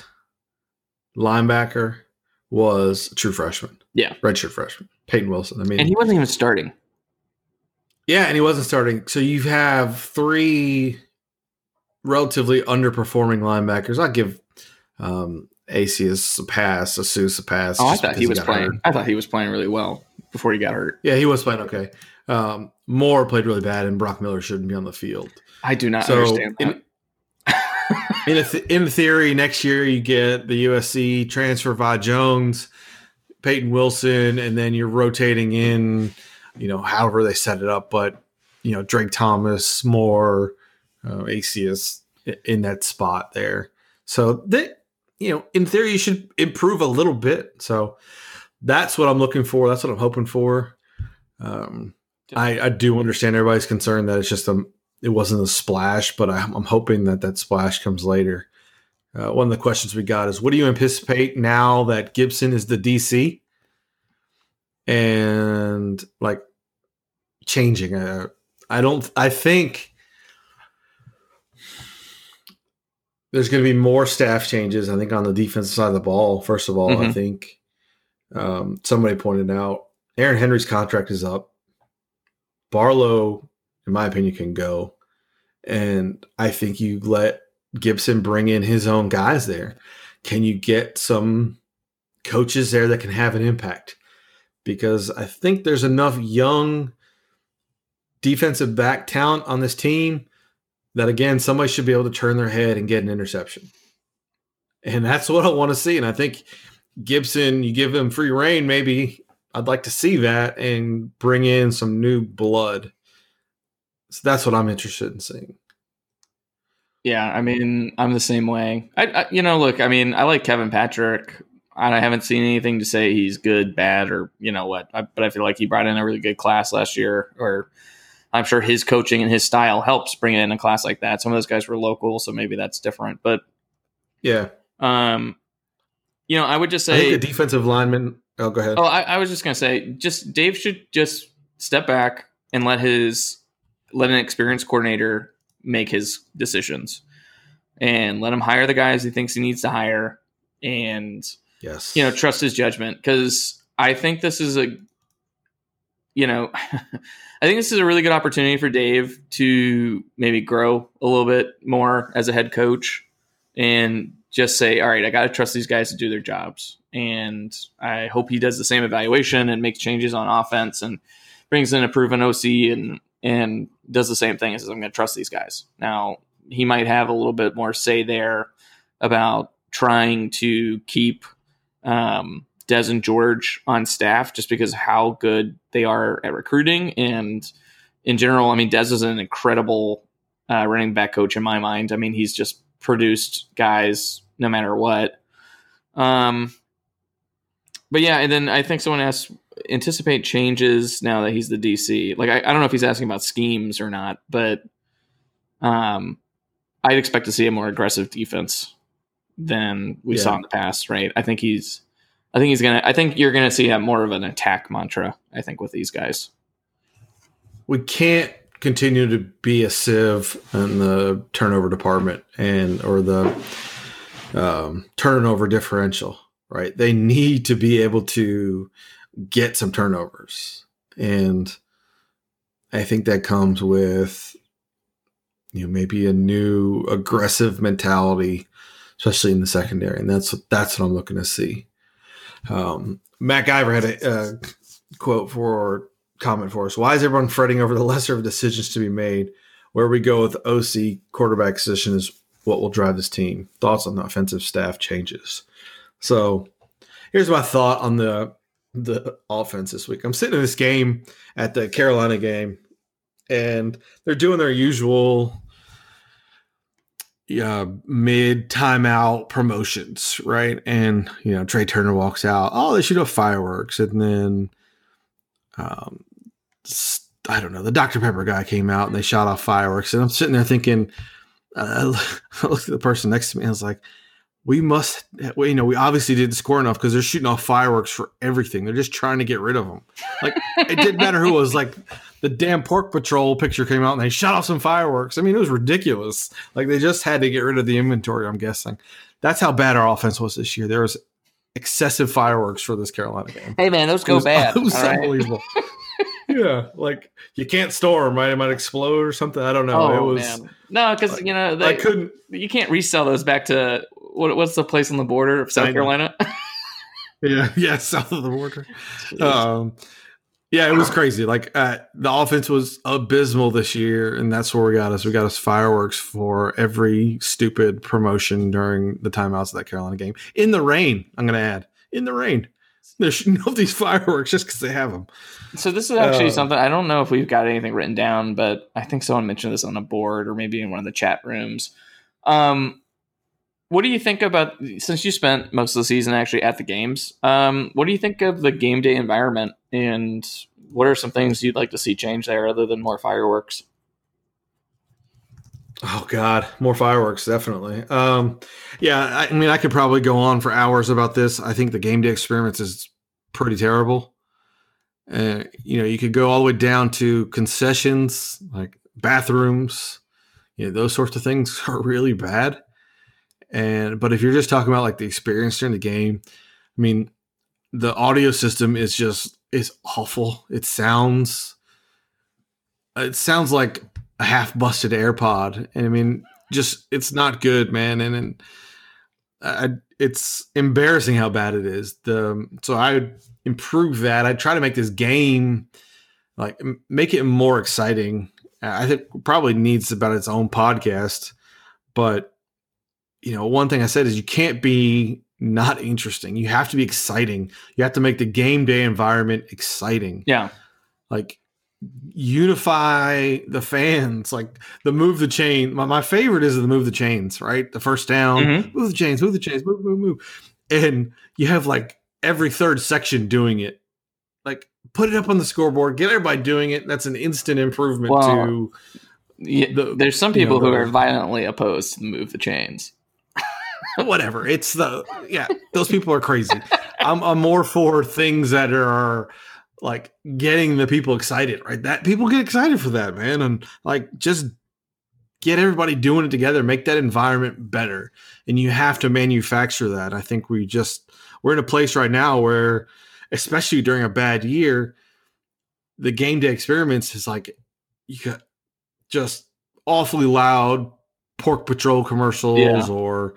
[SPEAKER 3] linebacker was a true freshman.
[SPEAKER 2] Yeah.
[SPEAKER 3] Redshirt freshman. Peyton Wilson. I mean,
[SPEAKER 2] And he wasn't even starting.
[SPEAKER 3] yeah, and he wasn't starting. So you have three relatively underperforming linebackers. I'll give um, Acius a pass, Asus a pass.
[SPEAKER 2] Oh, I
[SPEAKER 3] just
[SPEAKER 2] thought
[SPEAKER 3] because
[SPEAKER 2] he was
[SPEAKER 3] got
[SPEAKER 2] playing.
[SPEAKER 3] hurt.
[SPEAKER 2] I thought he was playing really well before he got hurt.
[SPEAKER 3] Yeah, he was playing okay. Um, Moore played really bad, and Brock Miller shouldn't be on the field.
[SPEAKER 2] I do not
[SPEAKER 3] So,
[SPEAKER 2] understand that.
[SPEAKER 3] in- In, a th- in theory, next year you get the U S C transfer Vi Jones, Peyton Wilson, and then you're rotating in, you know, however they set it up. But, you know, Drake Thomas, Moore, uh, Acius in that spot there. So, they, you know, in theory, you should improve a little bit. So that's what I'm looking for. That's what I'm hoping for. Um, I, I do understand everybody's concern that it's just a it wasn't a splash, but I'm, I'm hoping that that splash comes later. Uh, one of the questions we got is, what do you anticipate now that Gibson is the D C and like changing? Uh, I don't. I think there's going to be more staff changes. I think on the defensive side of the ball. First of all, I
[SPEAKER 2] Mhm.
[SPEAKER 3] think um, somebody pointed out Aaron Henry's contract is up. Barlow, in my opinion, can go. And I think you let Gibson bring in his own guys there. Can you get some coaches there that can have an impact? Because I think there's enough young defensive back talent on this team that, again, somebody should be able to turn their head and get an interception. And that's what I want to see. And I think Gibson, you give him free reign, maybe I'd like to see that and bring in some new blood. So that's what I'm interested in seeing.
[SPEAKER 2] Yeah, I mean, I'm the same way. I, I, you know, look, I mean, I like Kevin Patrick. I haven't seen anything to say he's good, bad, or you know what. I, but I feel like he brought in a really good class last year. Or I'm sure his coaching and his style helps bring in a class like that. Some of those guys were local, so maybe that's different. But
[SPEAKER 3] yeah,
[SPEAKER 2] um, you know, I would just
[SPEAKER 3] I
[SPEAKER 2] say
[SPEAKER 3] think a defensive lineman. Oh, go ahead.
[SPEAKER 2] Oh, I, I was just gonna say, just Dave should just step back and let his let an experienced coordinator make his decisions, and let him hire the guys he thinks he needs to hire, and
[SPEAKER 3] Yes,
[SPEAKER 2] you know, trust his judgment. Because I think this is a, you know, I think this is a really good opportunity for Dave to maybe grow a little bit more as a head coach and just say, all right, I got to trust these guys to do their jobs. And I hope he does the same evaluation and makes changes on offense and brings in a proven O C and, and does the same thing and says, I'm going to trust these guys. Now, he might have a little bit more say there about trying to keep um, Des and George on staff just because of how good they are at recruiting. And in general, I mean, Des is an incredible uh, running back coach in my mind. I mean, he's just produced guys no matter what. Um, but yeah, and then I think someone asked, anticipate changes now that he's the D C. Like, I, I don't know if he's asking about schemes or not, but um, I'd expect to see a more aggressive defense than we yeah. saw in the past, right? I think he's, I think he's gonna, I think you're gonna see a more of an attack mantra. I think with these guys,
[SPEAKER 3] we can't continue to be a sieve in the turnover department and or the um, turnover differential, right? They need to be able to get some turnovers, and I think that comes with you know maybe a new aggressive mentality, especially in the secondary, and that's that's what I'm looking to see. Um, Matt Guyver had a, a quote for comment for us. Why is everyone fretting over the lesser of decisions to be made? Where we go with O C quarterback position is what will drive this team. Thoughts on the offensive staff changes. So here's my thought on the the offense this week. I'm sitting in this game at the Carolina game, and they're doing their usual yeah, mid timeout promotions, right? And, you know, Trey Turner walks out. Oh, they shoot off fireworks. And then, um, I don't know, the Doctor Pepper guy came out and they shot off fireworks. And I'm sitting there thinking, uh, I looked at the person next to me and I was like, we must, well, you know, we obviously didn't score enough because they're shooting off fireworks for everything. They're just trying to get rid of them. Like, it didn't matter who it was. Like, the damn Pork Patrol picture came out and they shot off some fireworks. I mean, it was ridiculous. Like, they just had to get rid of the inventory, I'm guessing. That's how bad our offense was this year. There was excessive fireworks for this Carolina game.
[SPEAKER 2] Hey, man, those go
[SPEAKER 3] it was,
[SPEAKER 2] bad.
[SPEAKER 3] It was
[SPEAKER 2] All
[SPEAKER 3] unbelievable. Right. Yeah, like, you can't store them, right? It might explode or something. I don't know.
[SPEAKER 2] Oh,
[SPEAKER 3] it was
[SPEAKER 2] man. No, because, like, you know, they,
[SPEAKER 3] I couldn't.
[SPEAKER 2] You can't resell those back to what, what's the place on the border of South Carolina?
[SPEAKER 3] yeah, yeah, south of the border. Um, yeah, it was crazy. Like, uh, the offense was abysmal this year, and that's where we got us. We got us fireworks for every stupid promotion during the timeouts of that Carolina game. In the rain, I'm going to add. In the rain. They're shooting off these fireworks just because they have them.
[SPEAKER 2] So this is actually
[SPEAKER 3] uh,
[SPEAKER 2] something, I don't know if we've got anything written down, but I think someone mentioned this on a board or maybe in one of the chat rooms. Um, what do you think about, since you spent most of the season actually at the games, um, what do you think of the game day environment, and what are some things you'd like to see change there other than more fireworks?
[SPEAKER 3] Oh God, more fireworks, definitely. Um, yeah, I, I mean, I could probably go on for hours about this. I think the game day experience is pretty terrible. Uh, you know, you could go all the way down to concessions, like bathrooms. You know, those sorts of things are really bad. And but if you're just talking about like the experience during the game, I mean, the audio system is just is awful. It sounds, it sounds like a half busted AirPod, and I mean, just it's not good, man. And, and I, it's embarrassing how bad it is. The so I would improve that. I'd try to make this game like make it more exciting. I think probably needs about its own podcast, but you know, one thing I said is you can't be not interesting. You have to be exciting. You have to make the game day environment exciting.
[SPEAKER 2] Yeah.
[SPEAKER 3] Like unify the fans, like the move the chain. My, my favorite is the move the chains, right? The first down, mm-hmm. move the chains, move the chains, move, move, move. And you have like every third section doing it. Like put it up on the scoreboard, get everybody doing it. That's an instant improvement well, to
[SPEAKER 2] yeah, the, there's some people you know, who are violently opposed to move the chains.
[SPEAKER 3] Whatever. It's the, yeah, those people are crazy. I'm, I'm more for things that are like getting the people excited, right? That people get excited for that, man. And like, just get everybody doing it together, make that environment better. And you have to manufacture that. I think we just, we're in a place right now where, especially during a bad year, the game day experiments is like, you got just awfully loud Pork Patrol commercials yeah. or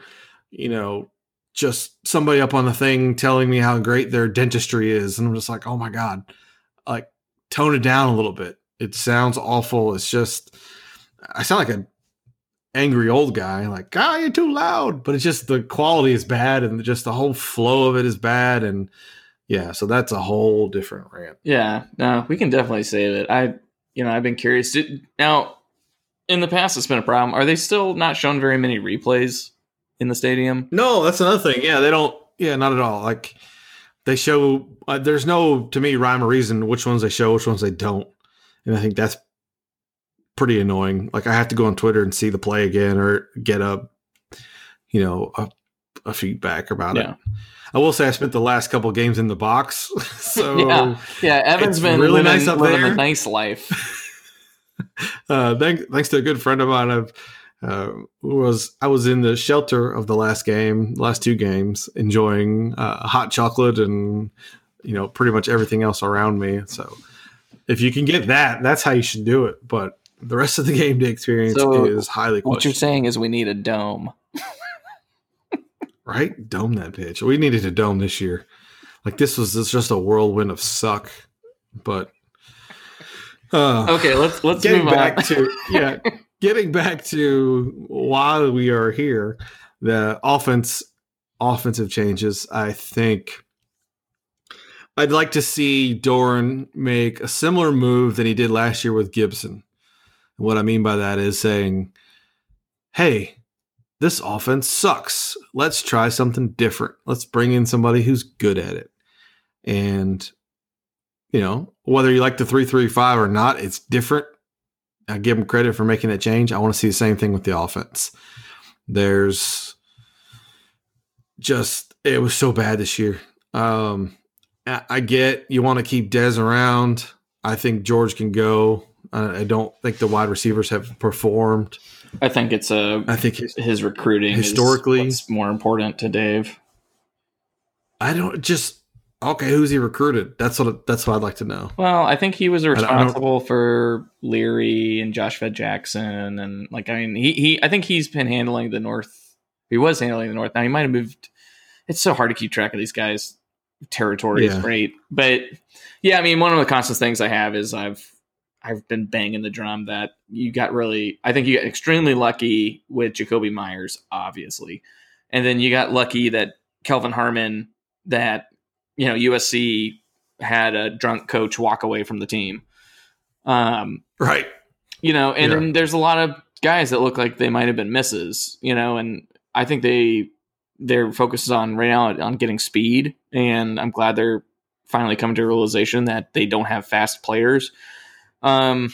[SPEAKER 3] you know, just somebody up on the thing telling me how great their dentistry is. And I'm just like, oh my God, like tone it down a little bit. It sounds awful. It's just, I sound like an angry old guy, like, ah, you're too loud. But it's just the quality is bad and just the whole flow of it is bad. And yeah, so that's a whole different rant.
[SPEAKER 2] Yeah, no, we can definitely save it. I, you know, I've been curious. Did, now, in the past, it's been a problem. Are they still not showing very many replays in the stadium?
[SPEAKER 3] No, that's another thing. Yeah, they don't. Yeah, not at all. Like they show. Uh, there's no, to me, rhyme or reason which ones they show, which ones they don't, and I think that's pretty annoying. Like I have to go on Twitter and see the play again or get a, you know, a, a feedback about yeah. it. I will say I spent the last couple of games in the box, so
[SPEAKER 2] yeah, yeah. Evan's been really living, nice up living there. A nice life.
[SPEAKER 3] uh, thank, thanks to a good friend of mine, I've uh, was I was in the shelter of the last game, last two games, enjoying uh, hot chocolate and you know pretty much everything else around me. So if you can get that, that's how you should do it. But the rest of the game day experience so is highly questionable.
[SPEAKER 2] What you're saying is we need a dome.
[SPEAKER 3] Right? Dome that bitch. We needed a dome this year. Like this was this just a whirlwind of suck. But uh,
[SPEAKER 2] okay, let's let's
[SPEAKER 3] getting
[SPEAKER 2] move
[SPEAKER 3] back
[SPEAKER 2] on.
[SPEAKER 3] to yeah, getting back to why we are here. The offense offensive changes. I think I'd like to see Doran make a similar move than he did last year with Gibson. And what I mean by that is saying, hey, this offense sucks. Let's try something different. Let's bring in somebody who's good at it. And, you know, whether you like the three three five or not, it's different. I give him credit for making that change. I want to see the same thing with the offense. There's just, it was so bad this year. Um, I get you want to keep Dez around. I think George can go. I don't think the wide receivers have performed.
[SPEAKER 2] I think it's a.
[SPEAKER 3] I think his,
[SPEAKER 2] his recruiting
[SPEAKER 3] historically
[SPEAKER 2] is what's more important to Dave.
[SPEAKER 3] I don't just okay. Who's he recruited? That's what. That's what I'd like to know.
[SPEAKER 2] Well, I think he was responsible for Leary and Josh Fed Jackson, and like I mean, he he. I think he's been handling the North. He was handling the North. Now he might have moved. It's so hard to keep track of these guys. Territory yeah. is great, but yeah, I mean, one of the constant things I have is I've. I've been banging the drum that you got really, I think you got extremely lucky with Jacoby Myers, obviously. And then you got lucky that Kelvin Harmon, that, you know, U S C had a drunk coach walk away from the team. Um,
[SPEAKER 3] right.
[SPEAKER 2] You know, and
[SPEAKER 3] yeah.
[SPEAKER 2] then there's a lot of guys that look like they might've been misses, you know, and I think they, their focus is on right now on getting speed. And I'm glad they're finally coming to a realization that they don't have fast players. Um,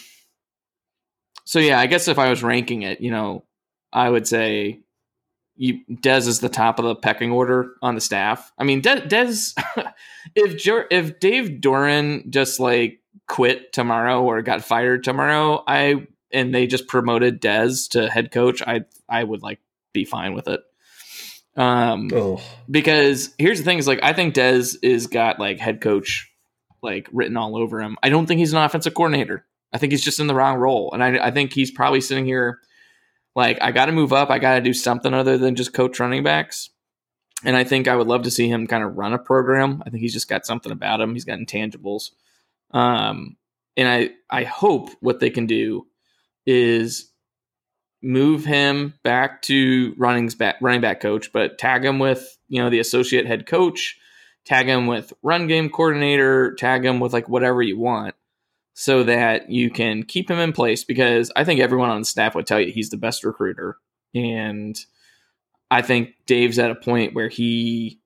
[SPEAKER 2] so yeah, I guess if I was ranking it, you know, I would say you, Dez is the top of the pecking order on the staff. I mean, De- Dez, if jo- if Dave Doran just like quit tomorrow or got fired tomorrow, I and they just promoted Dez to head coach, I I would like be fine with it. Um, oh. Because here's the thing: is like I think Dez is got like head coach. Like written all over him. I don't think he's an offensive coordinator. I think he's just in the wrong role. And I, I think he's probably sitting here like, I got to move up. I got to do something other than just coach running backs. And I think I would love to see him kind of run a program. I think he's just got something about him. He's got intangibles. Um, and I, I hope what they can do is move him back to running back, running back coach, but tag him with, you know, the associate head coach, tag him with run game coordinator, tag him with like whatever you want so that you can keep him in place, because I think everyone on the staff would tell you he's the best recruiter. And I think Dave's at a point where he,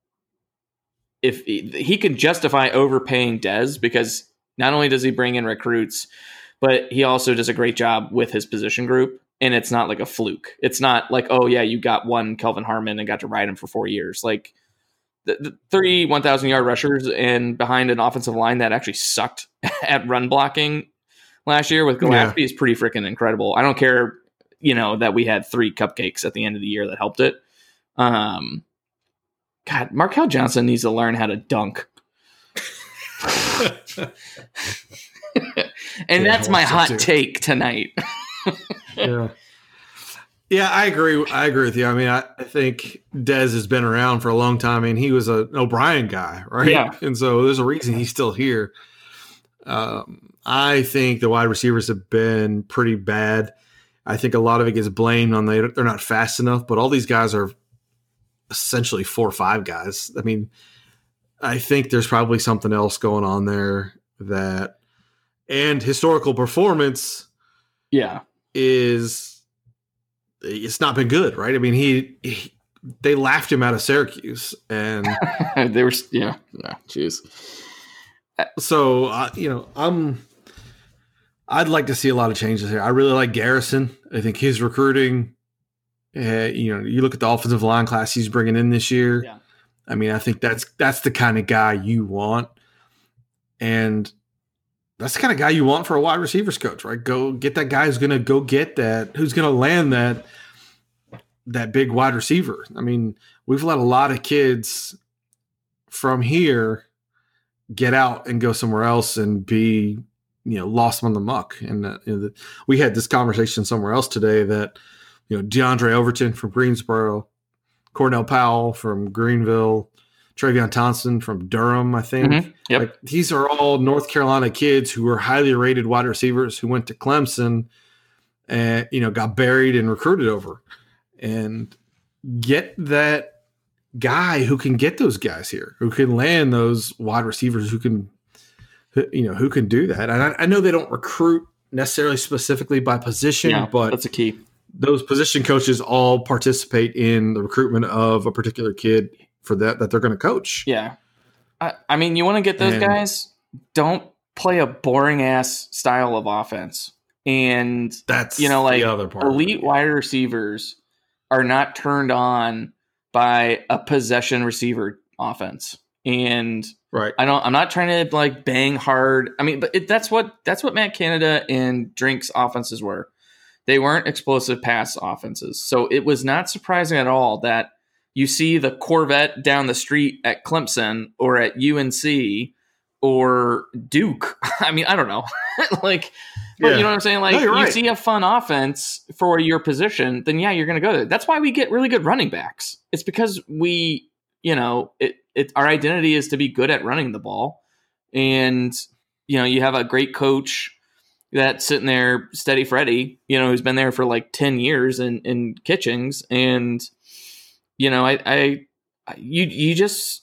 [SPEAKER 2] if he, he could justify overpaying Dez, because not only does he bring in recruits, but he also does a great job with his position group. And it's not like a fluke. It's not like, oh yeah, you got one Kelvin Harmon and got to ride him for four years. Like, The, the three one thousand yard rushers and behind an offensive line that actually sucked at run blocking last year with Gillespie yeah. is pretty freaking incredible. I don't care, you know, that we had three cupcakes at the end of the year that helped it. Um, God, Markel Johnson needs to learn how to dunk. and yeah, that's my hot to. take tonight.
[SPEAKER 3] yeah. Yeah, I agree. I agree with you. I mean, I, I think Dez has been around for a long time, and he was a, an O'Brien guy, right?
[SPEAKER 2] Yeah.
[SPEAKER 3] And so there's a reason he's still here. Um, I think the wide receivers have been pretty bad. I think a lot of it gets blamed on they they're not fast enough, but all these guys are essentially four or five guys. I mean, I think there's probably something else going on there that, and historical performance,
[SPEAKER 2] Yeah,
[SPEAKER 3] is it's not been good, right? I mean, he, he they laughed him out of Syracuse, and
[SPEAKER 2] they were yeah, yeah, jeez.
[SPEAKER 3] So uh, you know, I'm I'd like to see a lot of changes here. I really like Garrison. I think his recruiting, uh, you know, you look at the offensive line class he's bringing in this year.
[SPEAKER 2] Yeah.
[SPEAKER 3] I mean, I think that's that's the kind of guy you want, and that's the kind of guy you want for a wide receivers coach, right? Go get that guy who's going to go get that, who's going to land that that big wide receiver. I mean, we've let a lot of kids from here get out and go somewhere else and be, you know, lost on the muck. And uh, you know, the, we had this conversation somewhere else today that, you know, DeAndre Overton from Greensboro, Cornell Powell from Greenville, Travion Thompson from Durham, I think.
[SPEAKER 2] Mm-hmm. Yep.
[SPEAKER 3] Like, these are all North Carolina kids who were highly rated wide receivers who went to Clemson and, you know, got buried and recruited over. And get that guy who can get those guys here, who can land those wide receivers, who can, you know, who can do that. And I, I know they don't recruit necessarily specifically by position,
[SPEAKER 2] Yeah,
[SPEAKER 3] but
[SPEAKER 2] that's a key.
[SPEAKER 3] Those position coaches all participate in the recruitment of a particular kid for that, that they're going to coach.
[SPEAKER 2] Yeah. I, I mean, you want to get those
[SPEAKER 3] And-
[SPEAKER 2] guys, don't play a boring ass style of offense. And
[SPEAKER 3] That's,
[SPEAKER 2] you know, like
[SPEAKER 3] the other part.
[SPEAKER 2] elite wide receivers are not turned on by a possession receiver offense. And
[SPEAKER 3] Right.
[SPEAKER 2] I don't, I'm not trying to like bang hard. I mean, but it, that's what, that's what Matt Canada and Drink's offenses were. They weren't explosive pass offenses. So it was not surprising at all that you see the Corvette down the street at Clemson or at U N C or Duke. I mean, I don't know. like, but
[SPEAKER 3] Yeah.
[SPEAKER 2] you know what I'm saying? Like,
[SPEAKER 3] No, you're
[SPEAKER 2] you
[SPEAKER 3] right.
[SPEAKER 2] see a fun offense for your position, then yeah, you're going to go there. That's why we get really good running backs. It's because we, you know, it, it, our identity is to be good at running the ball. And, you know, you have a great coach that's sitting there, Steady Freddy, you know, who's been there for like ten years in, in Kitchings. And, you know, I, I, I you, you just,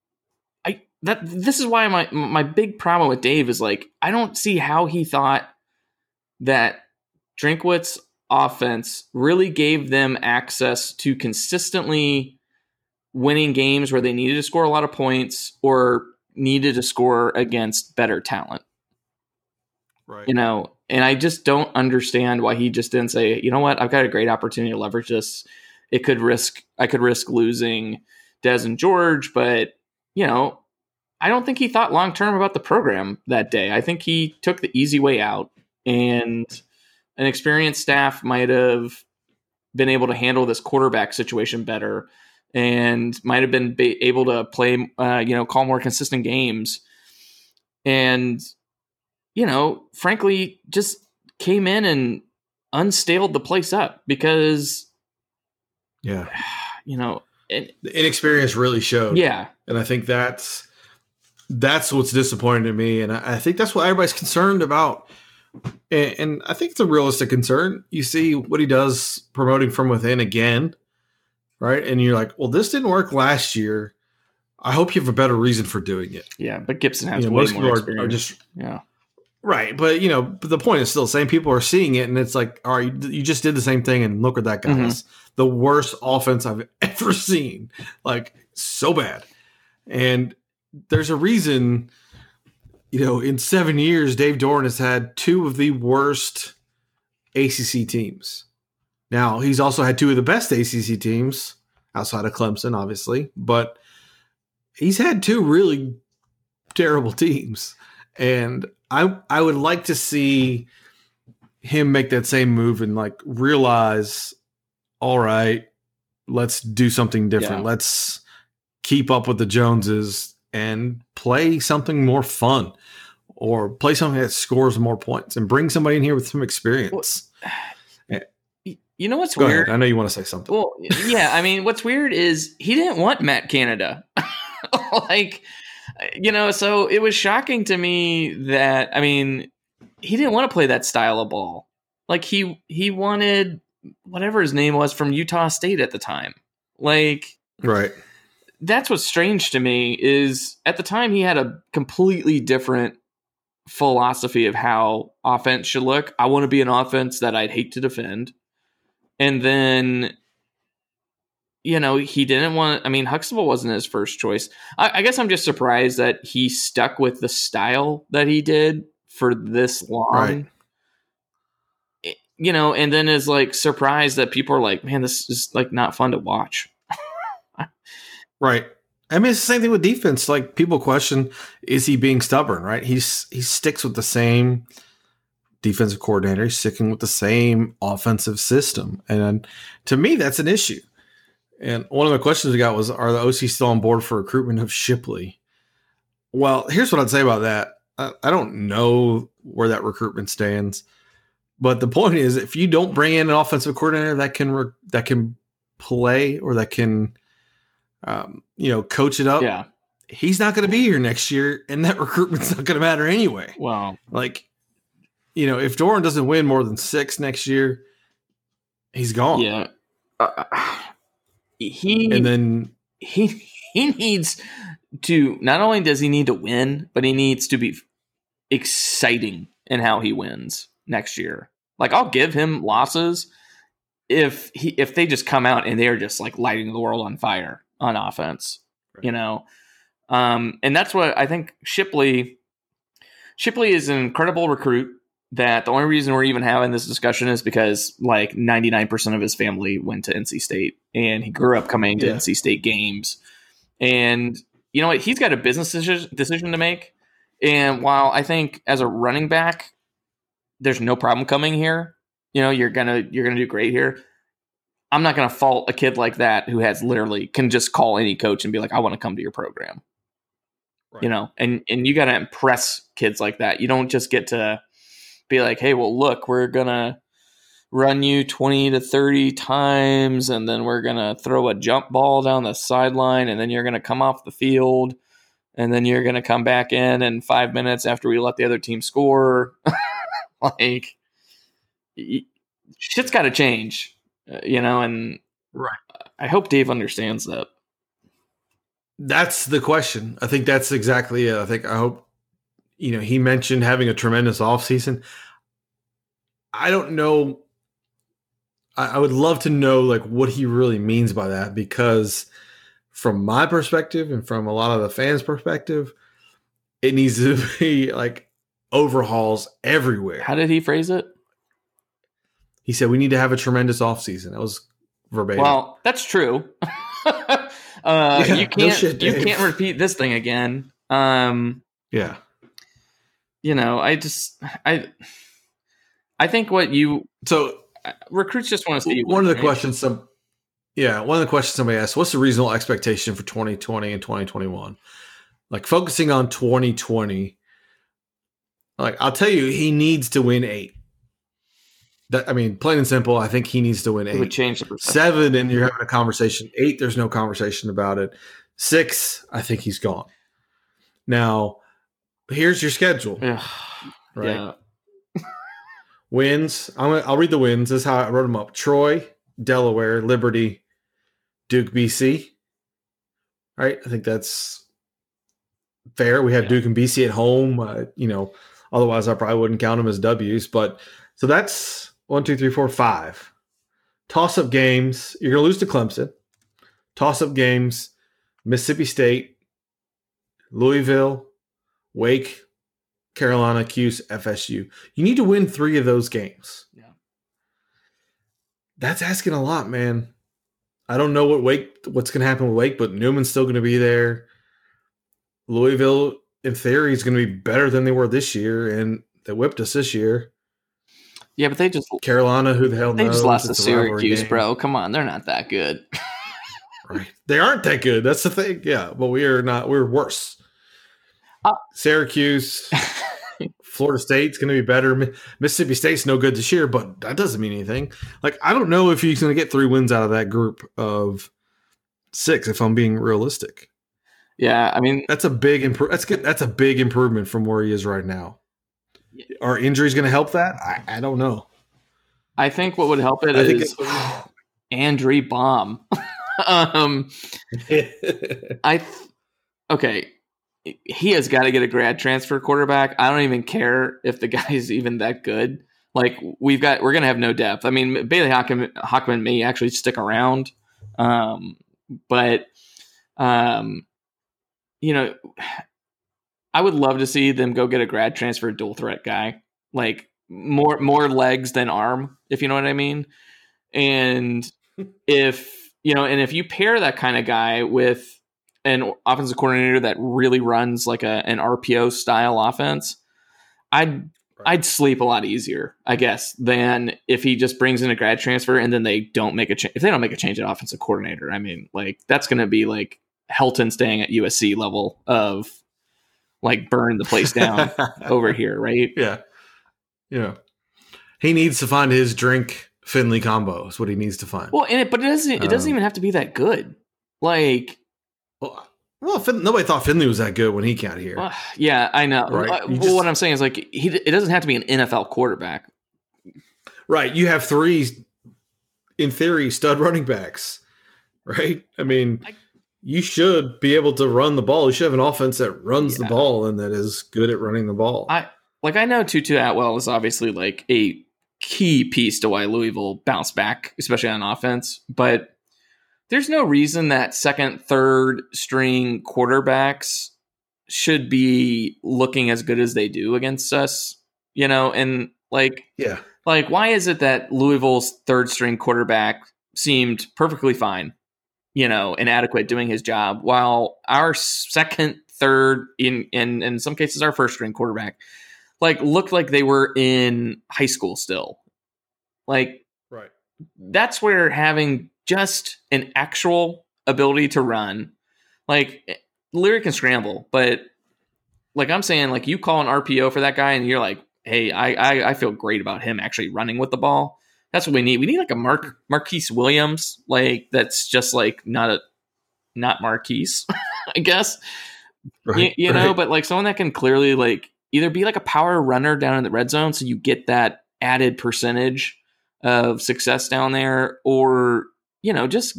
[SPEAKER 2] I, that, this is why my, my big problem with Dave is like, I don't see how he thought that Drinkwitz offense really gave them access to consistently winning games where they needed to score a lot of points or needed to score against better talent.
[SPEAKER 3] Right.
[SPEAKER 2] You know, and I just don't understand why he just didn't say, you know what, I've got a great opportunity to leverage this. It could risk, I could risk losing Des and George, but, you know, I don't think he thought long-term about the program that day. I think he took the easy way out, and an experienced staff might have been able to handle this quarterback situation better and might have been ba- able to play, uh, you know, call more consistent games. And, you know, frankly, just came in and unstaled the place up because,
[SPEAKER 3] Yeah.
[SPEAKER 2] you know, it,
[SPEAKER 3] The inexperience really showed.
[SPEAKER 2] yeah,
[SPEAKER 3] And I think that's that's what's disappointing to me. And I, I think that's what everybody's concerned about. And, and I think it's a realistic concern. You see what he does promoting from within again, right? And you're like, well, this didn't work last year. I hope you have a better reason for doing it.
[SPEAKER 2] yeah. But Gibson has
[SPEAKER 3] You know,
[SPEAKER 2] way
[SPEAKER 3] most
[SPEAKER 2] more
[SPEAKER 3] people are,
[SPEAKER 2] experience.
[SPEAKER 3] are just
[SPEAKER 2] yeah,
[SPEAKER 3] right. But, you know, but the point is still the same. People are seeing it, and it's like, all right, you, you just did the same thing, and look at that, guys. The worst offense I've ever seen. Like, so bad. And there's a reason, you know, in seven years, Dave Doran has had two of the worst A C C teams. Now, he's also had two of the best A C C teams outside of Clemson, obviously, but he's had two really terrible teams. And I I would like to see him make that same move and like realize, all right, let's do something different.
[SPEAKER 2] Yeah.
[SPEAKER 3] Let's keep up with the Joneses and play something more fun, or play something that scores more points, and bring somebody in here with some experience.
[SPEAKER 2] you know what's
[SPEAKER 3] Go
[SPEAKER 2] weird?
[SPEAKER 3] ahead. I know you want to say something.
[SPEAKER 2] Well, yeah, I mean, what's weird is he didn't want Matt Canada. Like, you know, so it was shocking to me that, I mean, he didn't want to play that style of ball. Like, he he wanted whatever his name was from Utah State at the time. Like,
[SPEAKER 3] right.
[SPEAKER 2] That's what's strange to me is at the time he had a completely different philosophy of how offense should look. I want to be an offense that I'd hate to defend. And then, you know, he didn't want, I mean, Huxtable wasn't his first choice. I, I guess I'm just surprised that he stuck with the style that he did for this long.
[SPEAKER 3] Right.
[SPEAKER 2] You know, and then is like surprised that people are like, man, this is like not fun to watch.
[SPEAKER 3] Right. I mean, it's the same thing with defense. Like, people question, is he being stubborn, right? He's he sticks with the same defensive coordinator. He's sticking with the same offensive system. And to me, that's an issue. And one of the questions we got was, are the O C still on board for recruitment of Shipley? Well, here's what I'd say about that. I, I don't know where that recruitment stands. But the point is, if you don't bring in an offensive coordinator that can re- that can play or that can Um, you know, coach it up.
[SPEAKER 2] Yeah.
[SPEAKER 3] He's not going to be here next year, and that recruitment's not going to matter anyway.
[SPEAKER 2] Wow.
[SPEAKER 3] Like, you know, if Doeren doesn't win more than six next year, he's gone.
[SPEAKER 2] Yeah. Uh, he
[SPEAKER 3] And then
[SPEAKER 2] he he needs to, not only does he need to win, but he needs to be exciting in how he wins next year. Like, I'll give him losses if he if they just come out and they're just like lighting the world on fire on offense, right. You know, um, and that's what I think. Shipley, Shipley is an incredible recruit. That the only reason we're even having this discussion is because like ninety-nine percent of his family went to N C State, and he grew up coming to yeah. N C State games. And you know what? He's got a business decision to make. And while I think as a running back, there's no problem coming here. You know, you're gonna you're gonna do great here. I'm not going to fault a kid like that who has literally can just call any coach and be like, I want to come to your program, right. You know, and, and you got to impress kids like that. You don't just get to be like, hey, well, look, we're going to run you twenty to thirty times. And then we're going to throw a jump ball down the sideline. And then you're going to come off the field. And then you're going to come back in in five minutes after we let the other team score. Like, shit's got to change. Uh, you know, and
[SPEAKER 3] right.
[SPEAKER 2] I hope Dave understands that.
[SPEAKER 3] That's the question. I think that's exactly it. I think I hope, you know, he mentioned having a tremendous offseason. I don't know. I, I would love to know like what he really means by that, because from my perspective and from a lot of the fans' perspective, it needs to be like overhauls everywhere.
[SPEAKER 2] How did he phrase it?
[SPEAKER 3] He said, we need to have a tremendous offseason. That was verbatim.
[SPEAKER 2] Well, that's true. uh, yeah, you can't no shit, you can't repeat this thing again. Um,
[SPEAKER 3] yeah.
[SPEAKER 2] You know, I just I I think what you
[SPEAKER 3] so
[SPEAKER 2] recruits just want to see.
[SPEAKER 3] One of the right? questions some yeah, one of the questions somebody asked, what's the reasonable expectation for twenty twenty and twenty twenty-one? Like, focusing on twenty twenty, like, I'll tell you, he needs to win eight. That, I mean, plain and simple, I think he needs to win eight.
[SPEAKER 2] It would change the
[SPEAKER 3] Seven, and you're having a conversation. Eight, there's no conversation about it. Six, I think he's gone. Now, here's your schedule.
[SPEAKER 2] Yeah.
[SPEAKER 3] Right? Yeah. Wins. I'm gonna, I'll read the wins. This is how I wrote them up. Troy, Delaware, Liberty, Duke, B C. All right? I think that's fair. We have yeah. Duke and B C at home. Uh, you know, otherwise I probably wouldn't count them as W's. But so that's one, two, three, four, five. Toss-up games. You're going to lose to Clemson. Toss-up games. Mississippi State, Louisville, Wake, Carolina, Cuse, F S U. You need to win three of those games.
[SPEAKER 2] Yeah.
[SPEAKER 3] That's asking a lot, man. I don't know what Wake, what's going to happen with Wake, but Newman's still going to be there. Louisville, in theory, is going to be better than they were this year, and they whipped us this year.
[SPEAKER 2] Yeah, but they just
[SPEAKER 3] Carolina, who the hell
[SPEAKER 2] they
[SPEAKER 3] knows?
[SPEAKER 2] just lost to Syracuse, bro. Come on, they're not that good.
[SPEAKER 3] Right, they aren't that good. That's the thing. Yeah, but we are not. We're worse. Uh, Syracuse, Florida State's going to be better. Mississippi State's no good this year, but that doesn't mean anything. Like, I don't know if he's going to get three wins out of that group of six, if I'm being realistic.
[SPEAKER 2] Yeah, I mean,
[SPEAKER 3] that's a big impro- that's good. That's a big improvement from where he is right now. Are injuries going to help that? I, I don't know.
[SPEAKER 2] I think what would help it
[SPEAKER 3] I
[SPEAKER 2] is
[SPEAKER 3] think
[SPEAKER 2] Andre Baum. um, I th- okay. He has got to get a grad transfer quarterback. I don't even care if the guy's even that good. Like we've got, we're going to have no depth. I mean, Bailey Hockman, Hockman may actually stick around, um, but um, you know, I would love to see them go get a grad transfer dual threat guy, like more more legs than arm, if you know what I mean. And if you know, and if you pair that kind of guy with an offensive coordinator that really runs like a an R P O style offense, I'd I'd sleep a lot easier, I guess, than if he just brings in a grad transfer and then they don't make a change. If they don't make a change at offensive coordinator, I mean, like that's going to be like Helton staying at U S C level of like burn the place down over here, right?
[SPEAKER 3] Yeah, yeah. He needs to find his drink Finley combo. Is what he needs to find.
[SPEAKER 2] Well, and it, but it doesn't. It doesn't um, even have to be that good. Like,
[SPEAKER 3] well, well fin- nobody thought Finley was that good when he got here.
[SPEAKER 2] Uh, yeah, I know.
[SPEAKER 3] Right?
[SPEAKER 2] Uh, well,
[SPEAKER 3] just,
[SPEAKER 2] what I'm saying is like he. It doesn't have to be an N F L quarterback.
[SPEAKER 3] Right. You have three, in theory, stud running backs. Right. I mean. I, You should be able to run the ball. You should have an offense that runs yeah. the ball and that is good at running the ball.
[SPEAKER 2] I like I know Tutu Atwell is obviously like a key piece to why Louisville bounced back, especially on offense. But there's no reason that second, third string quarterbacks should be looking as good as they do against us. You know, and like
[SPEAKER 3] yeah,
[SPEAKER 2] like why is it that Louisville's third string quarterback seemed perfectly fine? You know, inadequate doing his job, while our second, third, in in in some cases our first string quarterback, like looked like they were in high school still. Like,
[SPEAKER 3] right.
[SPEAKER 2] That's where having just an actual ability to run, like Leary can scramble, but like I'm saying, like you call an R P O for that guy, and you're like, hey, I I, I feel great about him actually running with the ball. That's what we need. We need like a Mark Marquise Williams, like that's just like not a not Marquise, I guess. Right, you, you right. know, but like someone that can clearly like either be like a power runner down in the red zone, so you get that added percentage of success down there, or you know, just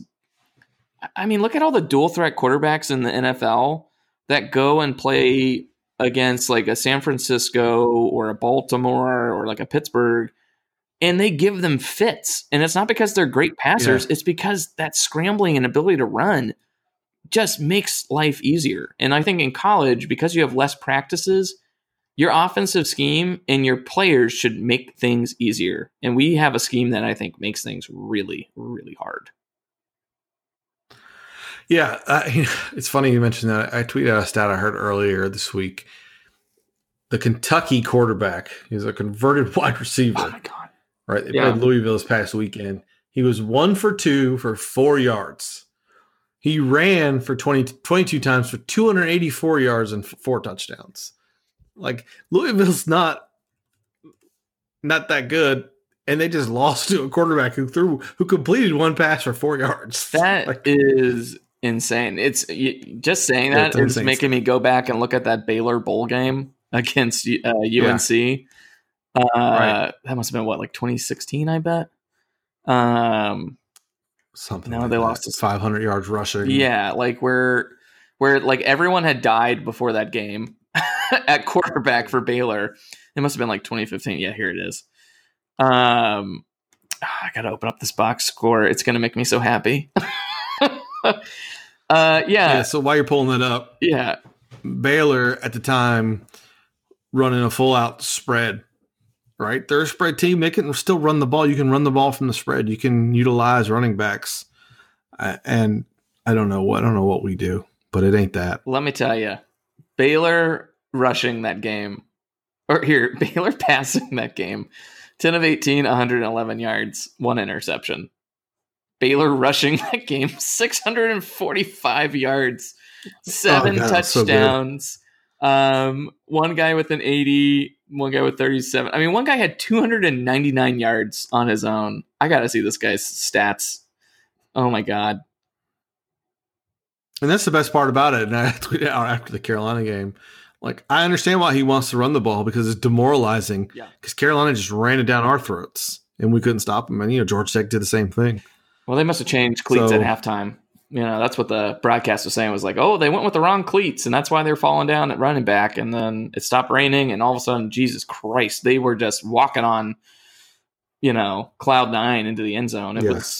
[SPEAKER 2] I mean, look at all the dual threat quarterbacks in the N F L that go and play against like a San Francisco or a Baltimore or like a Pittsburgh. And they give them fits. And it's not because they're great passers. Yeah. It's because that scrambling and ability to run just makes life easier. And I think in college, because you have less practices, your offensive scheme and your players should make things easier. And we have a scheme that I think makes things really, really hard.
[SPEAKER 3] Yeah. Uh, it's funny you mentioned that. I tweeted out a stat I heard earlier this week. The Kentucky quarterback, he's a converted wide receiver.
[SPEAKER 2] Oh, my God.
[SPEAKER 3] Right, they
[SPEAKER 2] yeah.
[SPEAKER 3] played Louisville this past weekend. He was one for two for four yards. He ran for twenty, twenty-two times for two hundred eighty-four yards and four touchdowns. Like Louisville's not not that good, and they just lost to a quarterback who threw who completed one pass for four yards.
[SPEAKER 2] That like, is insane. It's just saying that is making me go back and look at that Baylor bowl game against uh, U N C. Yeah. Uh, right. That must have been what, like twenty sixteen, I bet. Um,
[SPEAKER 3] Something.
[SPEAKER 2] No,
[SPEAKER 3] like
[SPEAKER 2] they
[SPEAKER 3] that.
[SPEAKER 2] lost to
[SPEAKER 3] five hundred yards rushing.
[SPEAKER 2] Yeah, like where, where like everyone had died before that game at quarterback for Baylor. It must have been like twenty fifteen. Yeah, here it is. Um, I gotta open up this box score. It's gonna make me so happy. uh, yeah.
[SPEAKER 3] Yeah. So while you're pulling that up,
[SPEAKER 2] yeah,
[SPEAKER 3] Baylor at the time running a full out spread. Right, they're a spread team. They can still run the ball. You can run the ball from the spread. You can utilize running backs, uh, and I don't know what I don't know what we do, but it ain't that.
[SPEAKER 2] Let me tell you, Baylor rushing that game, or here Baylor passing that game, ten of eighteen, one hundred eleven yards, one interception. Baylor rushing that game, six hundred forty-five yards, seven oh, God, touchdowns. So um, one guy with an eighty. one guy with thirty-seven. I mean, one guy had two hundred ninety-nine yards on his own. I got to see this guy's stats. Oh my God.
[SPEAKER 3] And that's the best part about it. And I tweeted out after the Carolina game, like, I understand why he wants to run the ball because it's demoralizing.
[SPEAKER 2] Yeah.
[SPEAKER 3] Because Carolina just ran it down our throats and we couldn't stop them. And, you know, Georgia Tech did the same thing.
[SPEAKER 2] Well, they must have changed cleats
[SPEAKER 3] So-
[SPEAKER 2] at halftime. You know, that's what the broadcast was saying, was like, oh, they went with the wrong cleats, and that's why they're falling down at running back. And then it stopped raining, and all of a sudden, Jesus Christ, they were just walking on, you know, cloud nine into the end zone. It
[SPEAKER 3] Yeah.
[SPEAKER 2] was.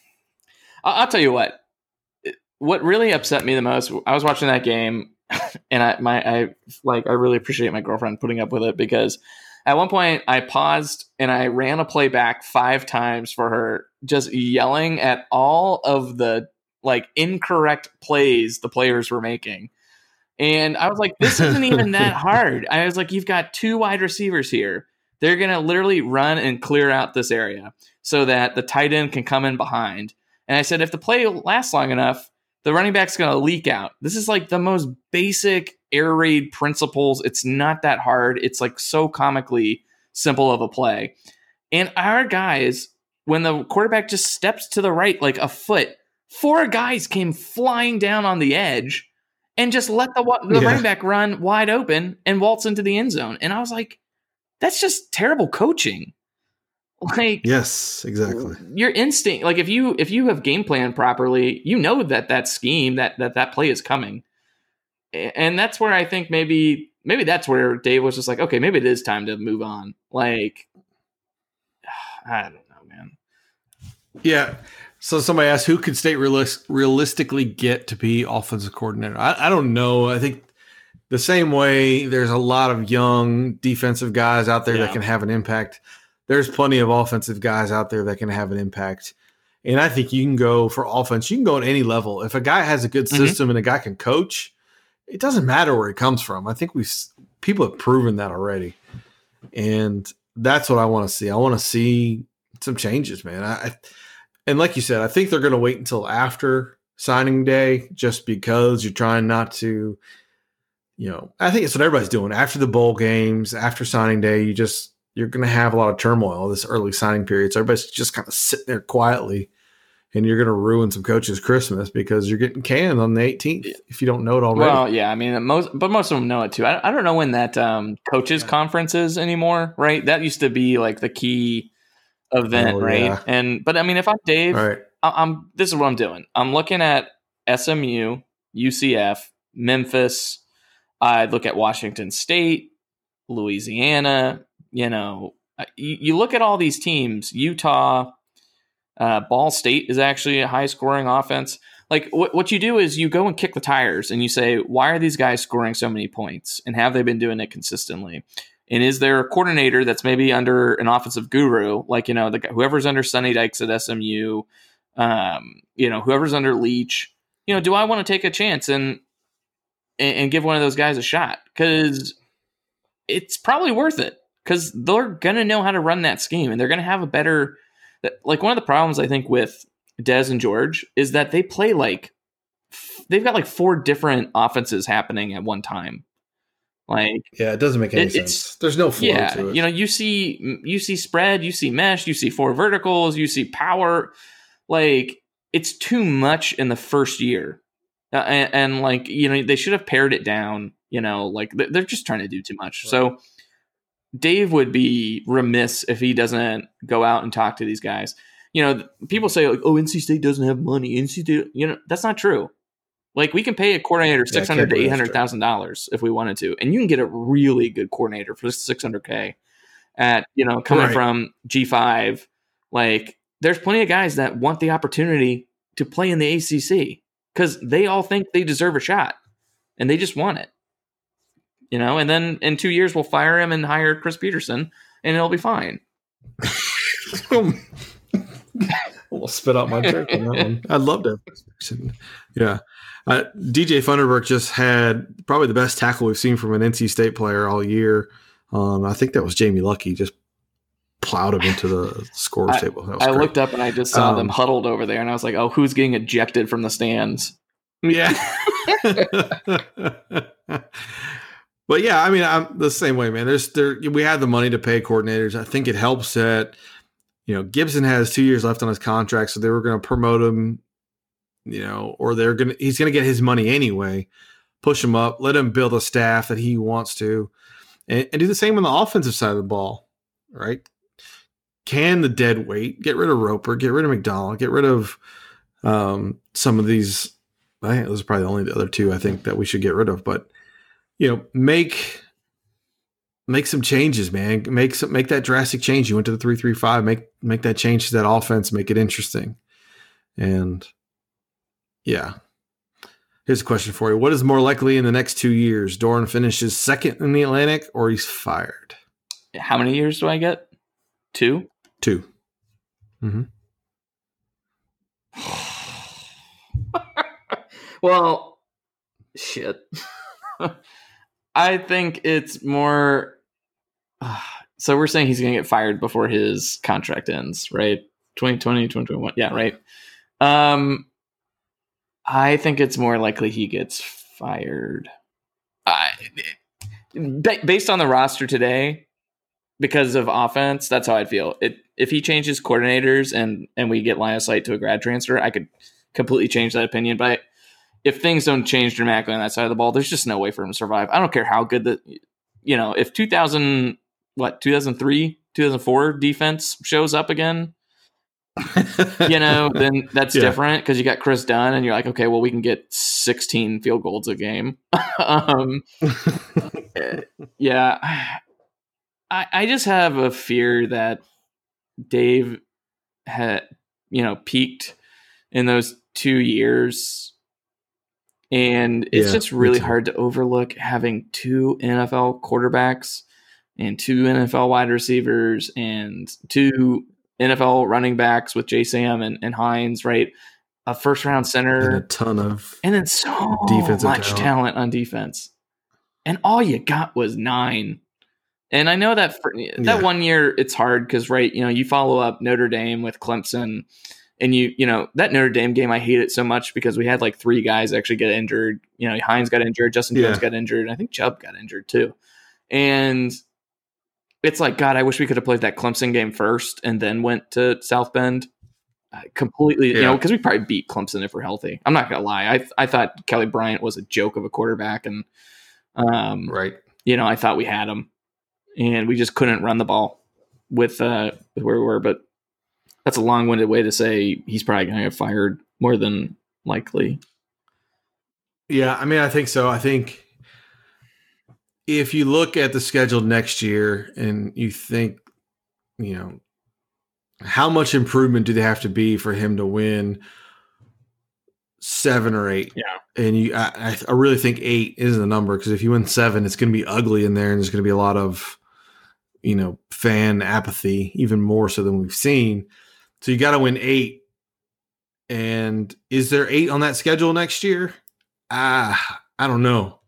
[SPEAKER 2] I- I'll tell you what. What really upset me the most, I was watching that game, and I my I like I really appreciate my girlfriend putting up with it, because at one point I paused and I ran a play back five times for her, just yelling at all of the like incorrect plays the players were making. And I was like, this isn't even that hard. I was like, you've got two wide receivers here. They're going to literally run and clear out this area so that the tight end can come in behind. And I said, if the play lasts long enough, the running back's going to leak out. This is like the most basic air raid principles. It's not that hard. It's like so comically simple of a play. And our guys, when the quarterback just steps to the right like a foot, four guys came flying down on the edge and just let the, the
[SPEAKER 3] Yeah.
[SPEAKER 2] running back run wide open and waltz into the end zone. And I was like, that's just terrible coaching. Like,
[SPEAKER 3] Yes, exactly.
[SPEAKER 2] your instinct, like if you if you have game planned properly, you know that that scheme, that that that play is coming. And that's where I think maybe maybe that's where Dave was just like, okay, maybe it is time to move on. Like, I don't know, man.
[SPEAKER 3] Yeah. So somebody asked, who could State realis- realistically get to be offensive coordinator? I, I don't know. I think the same way there's a lot of young defensive guys out there
[SPEAKER 2] Yeah.
[SPEAKER 3] that can have an impact. There's plenty of offensive guys out there that can have an impact. And I think you can go for offense. You can go at any level. If a guy has a good
[SPEAKER 2] Mhm.
[SPEAKER 3] system and a guy can coach, it doesn't matter where he comes from. I think we've people have proven that already. And that's what I want to see. I want to see some changes, man. I, I And like you said, I think they're going to wait until after signing day just because you're trying not to, you know, I think it's what everybody's doing. After the bowl games, after signing day, you just, you're going to have a lot of turmoil this early signing period. So everybody's just kind of sitting there quietly, and you're going to ruin some coaches' Christmas because you're getting canned on the eighteenth if you don't know it already.
[SPEAKER 2] Well, yeah, I mean, most, but most of them know it too. I, I don't know when that um, coaches
[SPEAKER 3] Yeah.
[SPEAKER 2] conference is anymore, right? That used to be like the key event,
[SPEAKER 3] Oh,
[SPEAKER 2] right?
[SPEAKER 3] yeah.
[SPEAKER 2] And but I mean, if I'm Dave,
[SPEAKER 3] All right.
[SPEAKER 2] I- I'm this is what I'm doing. I'm looking at S M U, U C F, Memphis. I'd look at Washington State, Louisiana. You know, you, you look at all these teams. Utah, uh, Ball State is actually a high scoring offense. Like what what you do is you go and kick the tires and you say, why are these guys scoring so many points, and have they been doing it consistently? And is there a coordinator that's maybe under an offensive guru, like, you know, the guy, whoever's under Sonny Dykes at S M U, um, you know, whoever's under Leach, you know, do I want to take a chance and, and and give one of those guys a shot? Because it's probably worth it, because they're going to know how to run that scheme, and they're going to have a better, like one of the problems I think with Dez and George is that they play like, they've got like four different offenses happening at one time. Like,
[SPEAKER 3] Yeah, it doesn't make any
[SPEAKER 2] It- it's-
[SPEAKER 3] sense. There's no flow
[SPEAKER 2] yeah,
[SPEAKER 3] to it.
[SPEAKER 2] you know, you see, you see spread, you see mesh, you see four verticals, you see power. Like, it's too much in the first year, uh, and, and like, you know, they should have pared it down. You know, like th- they're just trying to do too much.
[SPEAKER 3] Right.
[SPEAKER 2] So Dave would be remiss if he doesn't go out and talk to these guys. You know, people say like, "Oh, N C State doesn't have money." N C State, you know, that's not true. Like, we can pay a coordinator
[SPEAKER 3] Yeah, I
[SPEAKER 2] six
[SPEAKER 3] can't
[SPEAKER 2] hundred to
[SPEAKER 3] believe
[SPEAKER 2] eight
[SPEAKER 3] that's
[SPEAKER 2] hundred thousand dollars if we wanted to, and you can get a really good coordinator for six hundred k. At, you know, coming
[SPEAKER 3] Right.
[SPEAKER 2] from G five, like, there's plenty of guys that want the opportunity to play in the A C C because they all think they deserve a shot, and they just want it. You know, and then in two years we'll fire him and hire Chris Peterson, and it'll be fine.
[SPEAKER 3] We'll spit out my drink on that one. I'd love to have this person. Yeah. Uh, D J Funderburk just had probably the best tackle we've seen from an N C State player all year. Um, I think that was Jamie Lucky. Just plowed him into the scorer's
[SPEAKER 2] I-
[SPEAKER 3] table. That was
[SPEAKER 2] I
[SPEAKER 3] great.
[SPEAKER 2] looked up and I just saw them
[SPEAKER 3] Um,
[SPEAKER 2] huddled over there, and I was like, "Oh, who's getting ejected from the stands?"
[SPEAKER 3] Yeah. But yeah, I mean, I'm the same way, man. There's there we have the money to pay coordinators. I think it helps that you know Gibson has two years left on his contract, so they were going to promote him, you know, or they're gonna he's going to get his money anyway. Push him up, let him build a staff that he wants to, and, and do the same on the offensive side of the ball, right? Can the dead weight get rid of Roper, get rid of McDonald, get rid of um, some of these? I think those are probably the only the other two I think that we should get rid of, but you know, make make some changes, man. Make some make that drastic change. You went to the three three five. Make make that change to that offense. Make it interesting. And yeah, here's a question for you: what is more likely in the next two years? Doran finishes second in the Atlantic, or he's fired?
[SPEAKER 2] How many years do I get? Two.
[SPEAKER 3] Two. Mm-hmm.
[SPEAKER 2] Well, shit. I think it's more. Uh, so we're saying he's going to get fired before his contract ends, right? twenty twenty, twenty twenty-one. Yeah, right. Um, I think it's more likely he gets fired. I, based on the roster today, because of offense, that's how I'd feel. It, if he changes coordinators and, and we get line of sight to a grad transfer, I could completely change that opinion. But if things don't change dramatically on that side of the ball, there's just no way for him to survive. I don't care how good the, you know, if two thousand, what, two thousand three, two thousand four defense shows up again, you know, then that's yeah. different because you got Chris Dunn and you're like, okay, well, we can get sixteen field goals a game. um, yeah. I, I just have a fear that Dave had, you know, peaked in those two years. And it's yeah, just really hard to overlook having two N F L quarterbacks and two N F L wide receivers and two N F L running backs with J. Sam and, and Hines, right? A first round center.
[SPEAKER 3] And a ton of
[SPEAKER 2] and then so defensive much talent. talent on defense. And all you got was nine. And I know that for, that yeah. one year it's hard because, right, you know, you follow up Notre Dame with Clemson. And you, you know, that Notre Dame game, I hate it so much because we had like three guys actually get injured. You know, Hines got injured, Justin Jones yeah. got injured, and I think Chubb got injured too. And it's like, God, I wish we could have played that Clemson game first and then went to South Bend. Uh, completely, yeah. you know, because we probably beat Clemson if we're healthy. I'm not gonna lie, I I thought Kelly Bryant was a joke of a quarterback, and um,
[SPEAKER 3] right,
[SPEAKER 2] you know, I thought we had him, and we just couldn't run the ball with uh with where we were, but. That's a long-winded way to say he's probably going to get fired more than likely.
[SPEAKER 3] Yeah, I mean, I think so. I think if you look at the schedule next year and you think, you know, how much improvement do they have to be for him to win seven or eight?
[SPEAKER 2] Yeah.
[SPEAKER 3] And you, I, I really think eight is the number because if you win seven, it's going to be ugly in there and there's going to be a lot of, you know, fan apathy, even more so than we've seen. So you got to win eight. And is there eight on that schedule next year? Ah, I don't know.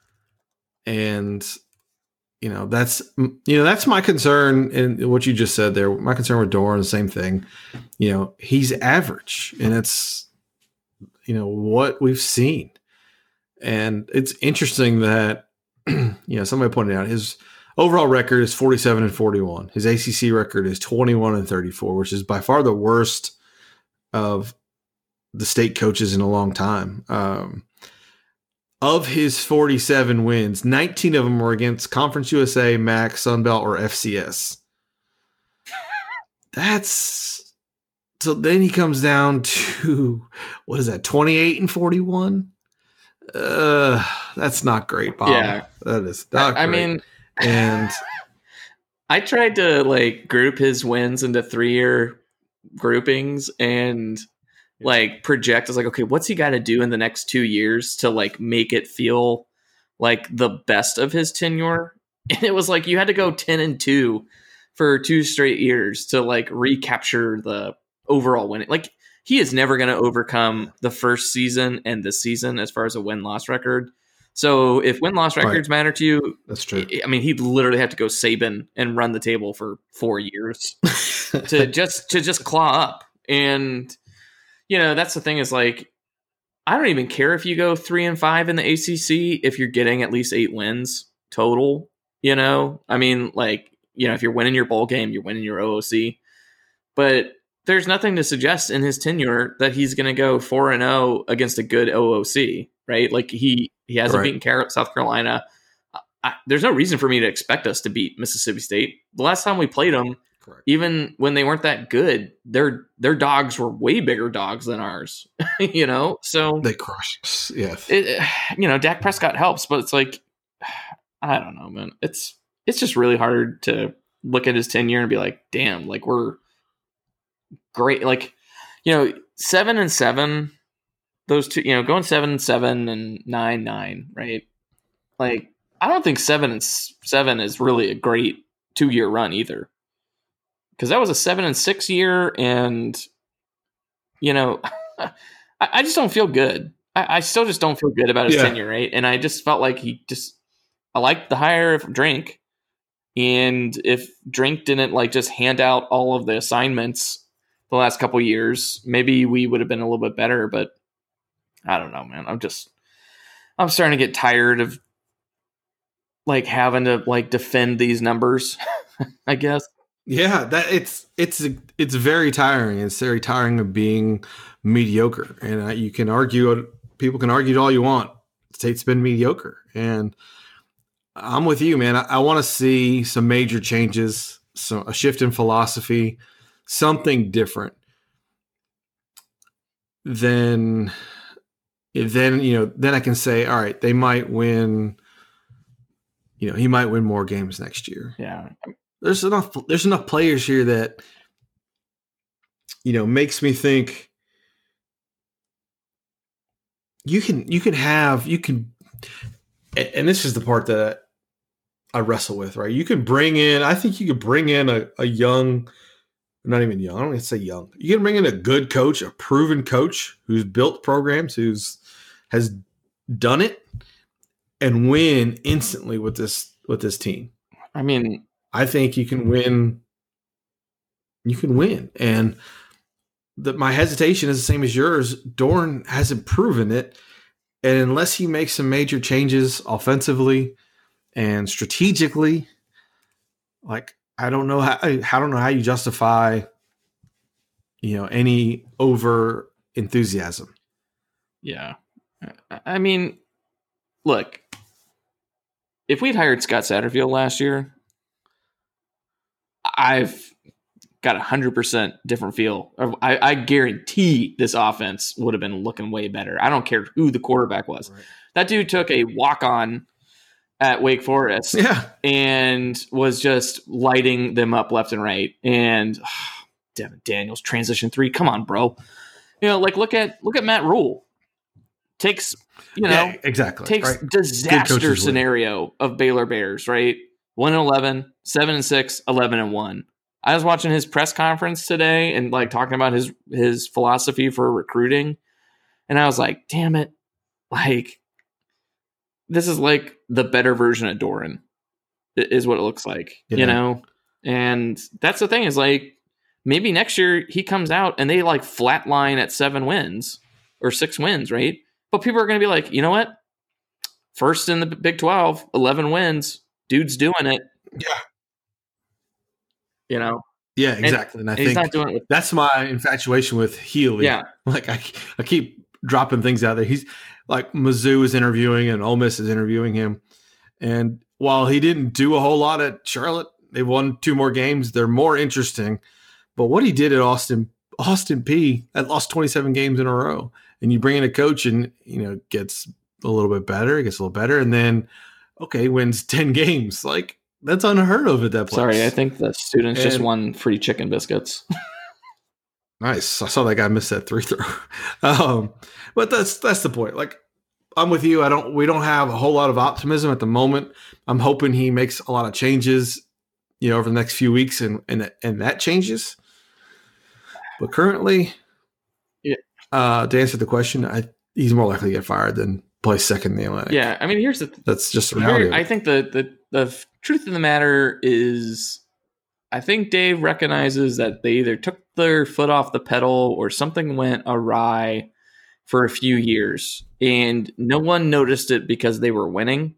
[SPEAKER 3] And, you know, that's, you know, that's my concern. And what you just said there, my concern with Doran, the same thing. You know, he's average and it's, you know, what we've seen. And it's interesting that, you know, somebody pointed out his overall record is forty-seven and forty-one. His A C C record is twenty-one and thirty-four, which is by far the worst of the state coaches in a long time. Um, of his forty-seven wins, nineteen of them were against Conference U S A, M A C, Sunbelt, or F C S. That's so. Then he comes down to what is that? twenty-eight and forty-one. Uh, that's not great, Bob.
[SPEAKER 2] Yeah,
[SPEAKER 3] that is not
[SPEAKER 2] I, I
[SPEAKER 3] great.
[SPEAKER 2] mean.
[SPEAKER 3] And
[SPEAKER 2] I tried to like group his wins into three-year groupings and like project. I was like, okay, what's he got to do in the next two years to like make it feel like the best of his tenure? And it was like you had to go ten and two for two straight years to like recapture the overall winning. Like he is never going to overcome the first season and this season as far as a win-loss record. So if win-loss records right. matter to you,
[SPEAKER 3] that's true.
[SPEAKER 2] I mean, he'd literally have to go Saban and run the table for four years to just to just claw up. And you know, that's the thing is like, I don't even care if you go three and five in the A C C if you're getting at least eight wins. total, you know? I mean, like, you know, if you're winning your bowl game, you're winning your O O C. But there's nothing to suggest in his tenure that he's going to go four and oh against a good O O C, right? Like he he hasn't
[SPEAKER 3] Right.
[SPEAKER 2] beaten South Carolina. I, there's no reason for me to expect us to beat Mississippi State. The last time we played them,
[SPEAKER 3] Correct.
[SPEAKER 2] even when they weren't that good, their their dogs were way bigger dogs than ours, you know? So
[SPEAKER 3] They crush us. Yes.
[SPEAKER 2] it, you know, Dak Prescott helps, but it's like, I don't know, man. It's it's just really hard to look at his tenure and be like, damn, like we're great. Like, you know, seven and seven, those two, you know, going seven and seven and nine nine, right? Like, I don't think seven and seven is really a great two year run either, because that was a seven and six year, and you know, I, I just don't feel good. I, I still just don't feel good about his
[SPEAKER 3] Yeah.
[SPEAKER 2] tenure, right? And I just felt like he just, I liked the hire of Drink, and if Drink didn't like just hand out all of the assignments the last couple years, maybe we would have been a little bit better. But I don't know, man. I'm just, I'm starting to get tired of like having to like defend these numbers, I guess.
[SPEAKER 3] Yeah, that it's it's it's very tiring. It's very tiring of being mediocre, and uh, you can argue. People can argue all you want. State's been mediocre, and I'm with you, man. I, I want to see some major changes, so a shift in philosophy, something different. Then, then you know, then I can say, all right, they might win. You know, he might win more games next year.
[SPEAKER 2] Yeah.
[SPEAKER 3] There's enough. There's enough players here that, you know, makes me think you can you can have you can, and, and this is the part that I wrestle with, right? You could bring in. I think you could bring in a, a young, not even young. I don't even say young. You can bring in a good coach, a proven coach who's built programs, who's has done it, and win instantly with this with this team.
[SPEAKER 2] I mean,
[SPEAKER 3] I think you can win. You can win. And the, my hesitation is the same as yours. Doeren hasn't proven it. And unless he makes some major changes offensively and strategically, like, I don't know how, I, I don't know how you justify, you know, any over enthusiasm.
[SPEAKER 2] yeah. I mean, look, if we'd hired Scott Satterfield last year, I've got a hundred percent different feel. I, I guarantee this offense would have been looking way better. I don't care who the quarterback was.
[SPEAKER 3] Right.
[SPEAKER 2] That dude took a walk on at Wake Forest
[SPEAKER 3] Yeah.
[SPEAKER 2] and was just lighting them up left and right. And oh, Devin Daniels transition three. Come on, bro. You know, like look at look at Matt Rule. Takes you know
[SPEAKER 3] Yeah, exactly.
[SPEAKER 2] takes
[SPEAKER 3] right.
[SPEAKER 2] disaster
[SPEAKER 3] coaches win.
[SPEAKER 2] scenario of Baylor Bears, right? one and eleven, seven and six, eleven and one. I was watching his press conference today and like talking about his his philosophy for recruiting, and I was like, damn it, like this is like the better version of Doeren is what it looks like,
[SPEAKER 3] Yeah.
[SPEAKER 2] you know? And that's the thing is like maybe next year he comes out and they like flatline at seven wins or six wins, right? But people are going to be like, you know what? First in the Big twelve, eleven wins. Dude's doing it.
[SPEAKER 3] Yeah.
[SPEAKER 2] You know?
[SPEAKER 3] Yeah, exactly. And, I
[SPEAKER 2] And he's
[SPEAKER 3] think
[SPEAKER 2] not doing it with,
[SPEAKER 3] that's my infatuation with Healy.
[SPEAKER 2] yeah.
[SPEAKER 3] Like I, I keep dropping things out there. He's like Mizzou is interviewing and Ole Miss is interviewing him. And while he didn't do a whole lot at Charlotte, they won two more games. They're more interesting. But what he did at Austin, Austin P, that lost twenty-seven games in a row. And you bring in a coach and, you know, gets a little bit better, gets a little better. And then, okay, wins ten games. Like that's unheard of at that place.
[SPEAKER 2] Sorry, I think the students just
[SPEAKER 3] And-
[SPEAKER 2] won free chicken biscuits.
[SPEAKER 3] Nice. I saw that guy miss that three throw. Um, but that's that's the point. Like I'm with you. I don't. We don't have a whole lot of optimism at the moment. I'm hoping he makes a lot of changes, you know, over the next few weeks, and and and that changes. But currently,
[SPEAKER 2] Yeah.
[SPEAKER 3] Uh, to answer the question, I, he's more likely to get fired than play second in the Atlantic.
[SPEAKER 2] Yeah, I mean, here's the th-
[SPEAKER 3] That's just the reality.
[SPEAKER 2] Here,
[SPEAKER 3] of it.
[SPEAKER 2] I think the, the the f- truth of the matter is, I think Dave recognizes that they either took their foot off the pedal or something went awry for a few years, and no one noticed it because they were winning.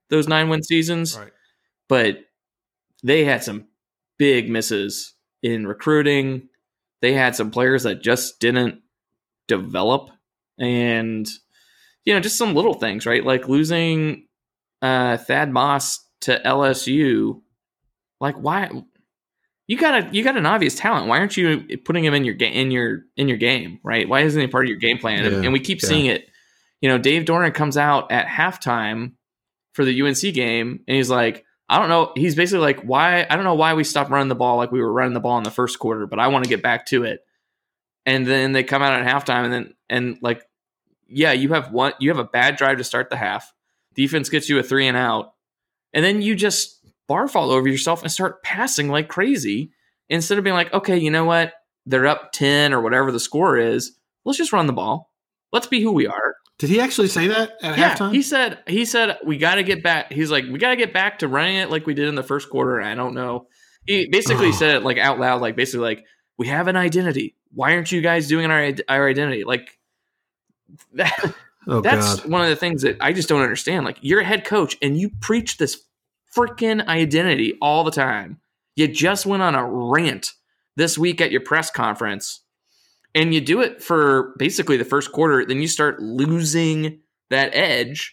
[SPEAKER 2] those nine win seasons,
[SPEAKER 3] Right.
[SPEAKER 2] but they had some big misses in recruiting. They had some players that just didn't develop, and you know, just some little things, right? Like losing uh, Thad Moss to L S U. Like, why? You got a you got an obvious talent. Why aren't you putting him in your game in your in your game, right? Why isn't he part of your game plan?
[SPEAKER 3] Yeah,
[SPEAKER 2] and, and we keep
[SPEAKER 3] yeah.
[SPEAKER 2] seeing it. You know, Dave Doran comes out at halftime for the U N C game, and he's like, I don't know. He's basically like, why? I don't know why we stopped running the ball like we were running the ball in the first quarter, but I want to get back to it. And then they come out at halftime, and then and like, yeah, you have one, you have a bad drive to start the half. Defense gets you a three and out, and then you just barf all over yourself and start passing like crazy instead of being like, okay, you know what? They're up ten or whatever the score is. Let's just run the ball. Let's be who we are.
[SPEAKER 3] Did he actually say that at
[SPEAKER 2] Yeah,
[SPEAKER 3] halftime?
[SPEAKER 2] he said he said we got to get back. He's like, we got to get back to running it like we did in the first quarter. I don't know. He basically
[SPEAKER 3] Oh.
[SPEAKER 2] said it like out loud, like basically like, we have an identity. Why aren't you guys doing our our identity? Like that.
[SPEAKER 3] oh,
[SPEAKER 2] That's
[SPEAKER 3] God.
[SPEAKER 2] one of the things that I just don't understand. Like, you're a head coach and you preach this freaking identity all the time. You just went on a rant this week at your press conference, and you do it for basically the first quarter. Then you start losing that edge.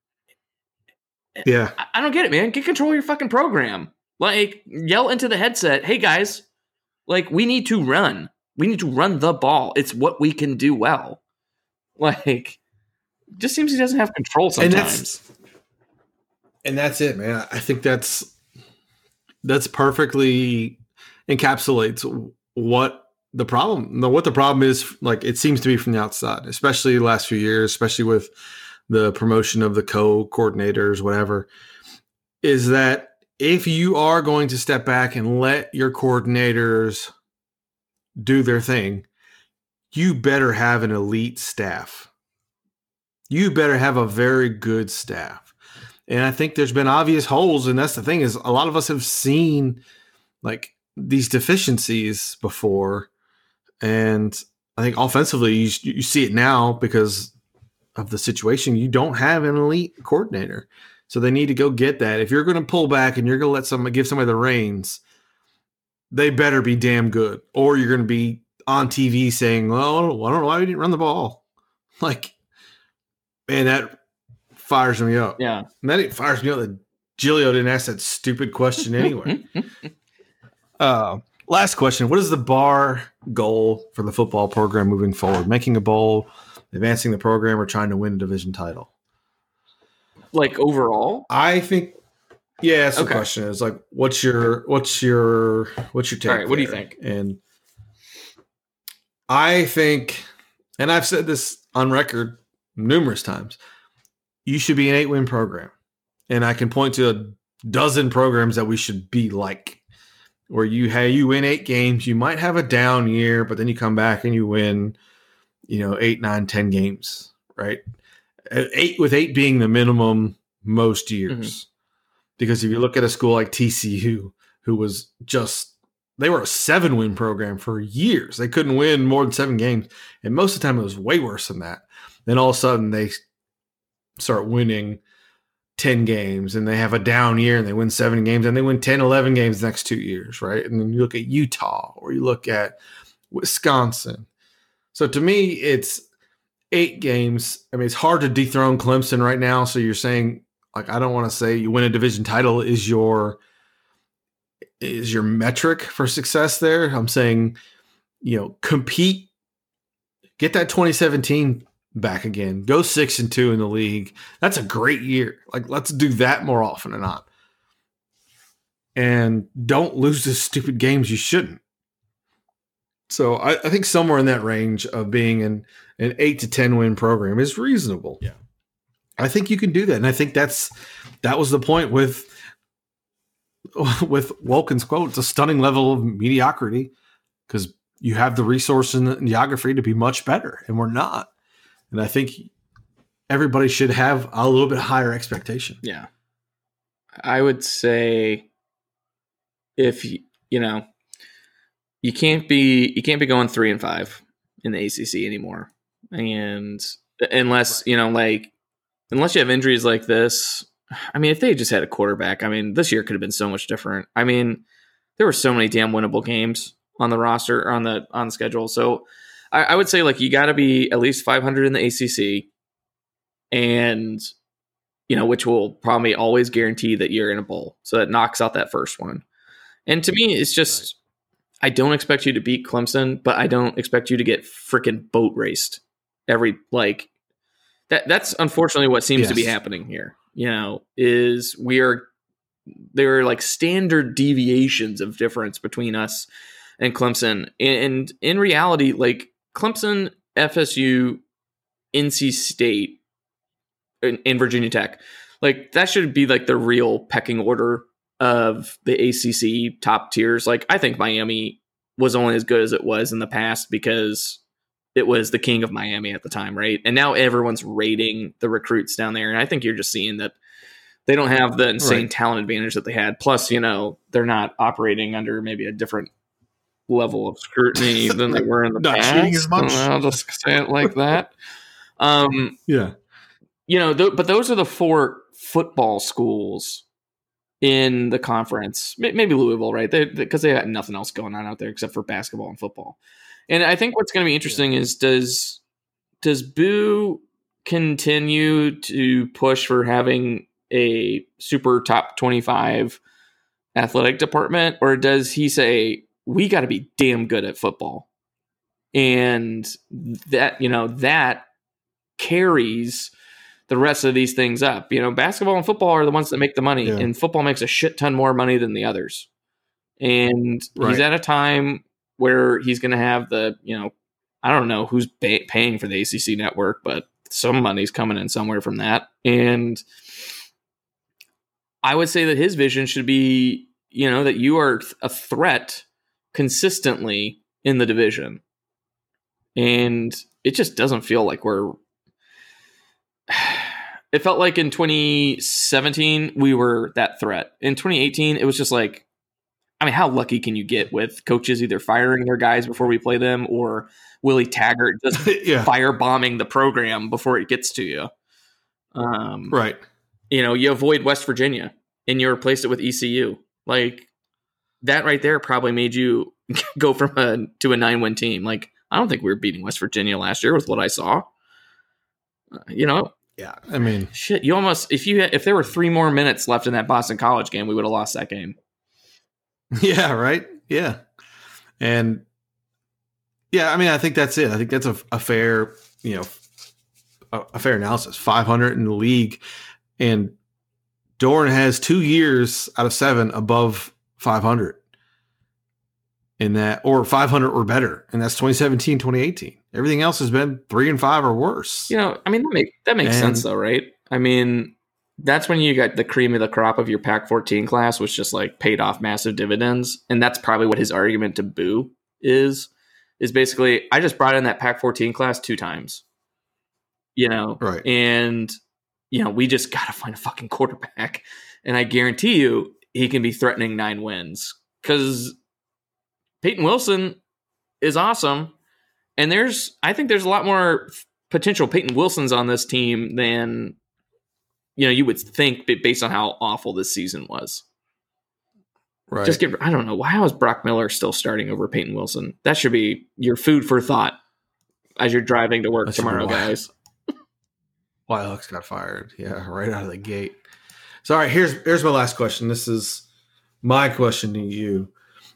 [SPEAKER 3] Yeah.
[SPEAKER 2] I, I don't get it, man. Get control of your fucking program. Like, yell into the headset, hey, guys, like, we need to run. We need to run the ball. It's what we can do well. Like, just seems he doesn't have control sometimes.
[SPEAKER 3] And that's, and that's it, man. I think that's that's perfectly encapsulates what the problem. No, what the problem is. Like, it seems to be from the outside, especially the last few years, especially with the promotion of the co-coordinators, whatever. Is that if you are going to step back and let your coordinators do their thing, you better have an elite staff. You better have a very good staff. And I think there's been obvious holes. And that's the thing, is a lot of us have seen like these deficiencies before. And I think offensively, you, you see it now because of the situation. You don't have an elite coordinator. So they need to go get that. If you're going to pull back and you're going to let somebody give somebody the reins, they better be damn good. Or you're going to be on T V saying, well, I don't know why we didn't run the ball. Like, man, that fires me up.
[SPEAKER 2] Yeah.
[SPEAKER 3] And that it fires me up that Giglio didn't ask that stupid question anyway. uh, last question. What is the bar goal for the football program moving forward? Making a bowl, advancing the program, or trying to win a division title?
[SPEAKER 2] Like, overall?
[SPEAKER 3] I think, yeah, that's
[SPEAKER 2] Okay.
[SPEAKER 3] the question is like, what's your, what's your, what's your take?
[SPEAKER 2] All right, what do you
[SPEAKER 3] there?
[SPEAKER 2] think?
[SPEAKER 3] And I think, and I've said this on record numerous times, you should be an eight win program. And I can point to a dozen programs that we should be like, where you hey, you win eight games, you might have a down year, but then you come back and you win, you know, eight, nine, ten games, right? Eight with eight being the minimum most years. Mm-hmm. Because if you look at a school like T C U, who was just, they were a seven win program for years. They couldn't win more than seven games. And most of the time it was way worse than that. Then all of a sudden they start winning ten games and they have a down year and they win seven games and they win ten, eleven games the next two years, right? And then you look at Utah or you look at Wisconsin. So to me, it's eight games. I mean, it's hard to dethrone Clemson right now. So you're saying, like, I don't want to say you win a division title is your is your metric for success there. I'm saying, you know, compete, get that twenty seventeen back again, go six and two in the league. That's a great year. Like, let's do that more often than not. And don't lose the stupid games you shouldn't. So I, I think somewhere in that range of being an, an eight to ten win program is reasonable.
[SPEAKER 2] Yeah.
[SPEAKER 3] I think you can do that. And I think that's, that was the point with, with Wolken's quote. It's a stunning level of mediocrity because you have the resource and the geography to be much better, and we're not. And I think everybody should have a little bit higher expectation.
[SPEAKER 2] Yeah. I would say if, you know, you can't be, you can't be going three and five in the A C C anymore. And unless, right. you know, like, unless you have injuries like this, I mean, if they just had a quarterback, I mean, this year could have been so much different. I mean, there were so many damn winnable games on the roster, on the on the schedule. So I, I would say, like, you got to be at least five hundred in the A C C, and you know, which will probably always guarantee that you're in a bowl. So that knocks out that first one. And to me, it's just, I don't expect you to beat Clemson, but I don't expect you to get freaking boat raced every, like, that. That's unfortunately what seems
[SPEAKER 3] yes.
[SPEAKER 2] to be happening here. You know, is we are, there are like standard deviations of difference between us and Clemson. And in reality, like Clemson, F S U, N C State, in Virginia Tech, like that should be like the real pecking order of the A C C top tiers. Like I think Miami was only as good as it was in the past because it was the king of Miami at the time, right? And now everyone's rating the recruits down there, and I think you're just seeing that they don't have the insane right. talent advantage that they had. Plus, you know, they're not operating under maybe a different level of scrutiny than they were in the
[SPEAKER 3] not
[SPEAKER 2] past.
[SPEAKER 3] Cheating as much.
[SPEAKER 2] I'll just say it like that. Um,
[SPEAKER 3] yeah.
[SPEAKER 2] You know, th- but those are the four football schools in the conference. Maybe Louisville, right? Because they, they, they had nothing else going on out there except for basketball and football. And I think what's going to be interesting yeah. is does does Boo continue to push for having a super top twenty-five athletic department, or does he say we got to be damn good at football, and that you know that carries the rest of these things up? You know, basketball and football are the ones that make the money, yeah. and football makes a shit ton more money than the others. And right. he's at a time where he's going to have the, you know, I don't know who's ba- paying for the A C C network, but some money's coming in somewhere from that. And I would say that his vision should be, you know, that you are a threat consistently in the division. And it just doesn't feel like we're, it felt like in twenty seventeen, we were that threat. In twenty eighteen, it was just like, I mean, how lucky can you get with coaches either firing their guys before we play them or Willie Taggart just yeah. firebombing the program before it gets to you? Um,
[SPEAKER 3] right.
[SPEAKER 2] You know, you avoid West Virginia and you replace it with E C U. Like that right there probably made you go from a to a nine-win team. Like, I don't think we were beating West Virginia last year with what I saw. Uh, you know,
[SPEAKER 3] yeah. I mean,
[SPEAKER 2] shit. You almost if you had, if there were three more minutes left in that Boston College game, we would have lost that game.
[SPEAKER 3] Yeah. Right. Yeah. And yeah, I mean, I think that's it. I think that's a, a fair, you know, a, a fair analysis. five hundred in the league, and Doeren has two years out of seven above five hundred in that, or five hundred or better, and that's twenty seventeen, twenty eighteen. Everything else has been three and five or worse.
[SPEAKER 2] You know, I mean, that, make, that makes and, sense though, right? I mean, that's when you got the cream of the crop of your Pac fourteen class, which just like paid off massive dividends. And that's probably what his argument to Boo is, is basically, I just brought in that Pac fourteen class two times, you know,
[SPEAKER 3] right.
[SPEAKER 2] And, you know, we just got to find a fucking quarterback. And I guarantee you he can be threatening nine wins because Peyton Wilson is awesome. And there's, I think there's a lot more potential Peyton Wilsons on this team than, you know, you would think based on how awful this season was.
[SPEAKER 3] Right.
[SPEAKER 2] Just get, I don't know. Why is Brock Miller still starting over Peyton Wilson? That should be your food for thought as you're driving to work tomorrow, guys.
[SPEAKER 3] Why Hooks got fired. Yeah, right out of the gate. So, all right, here's, here's my last question. This is my question to you.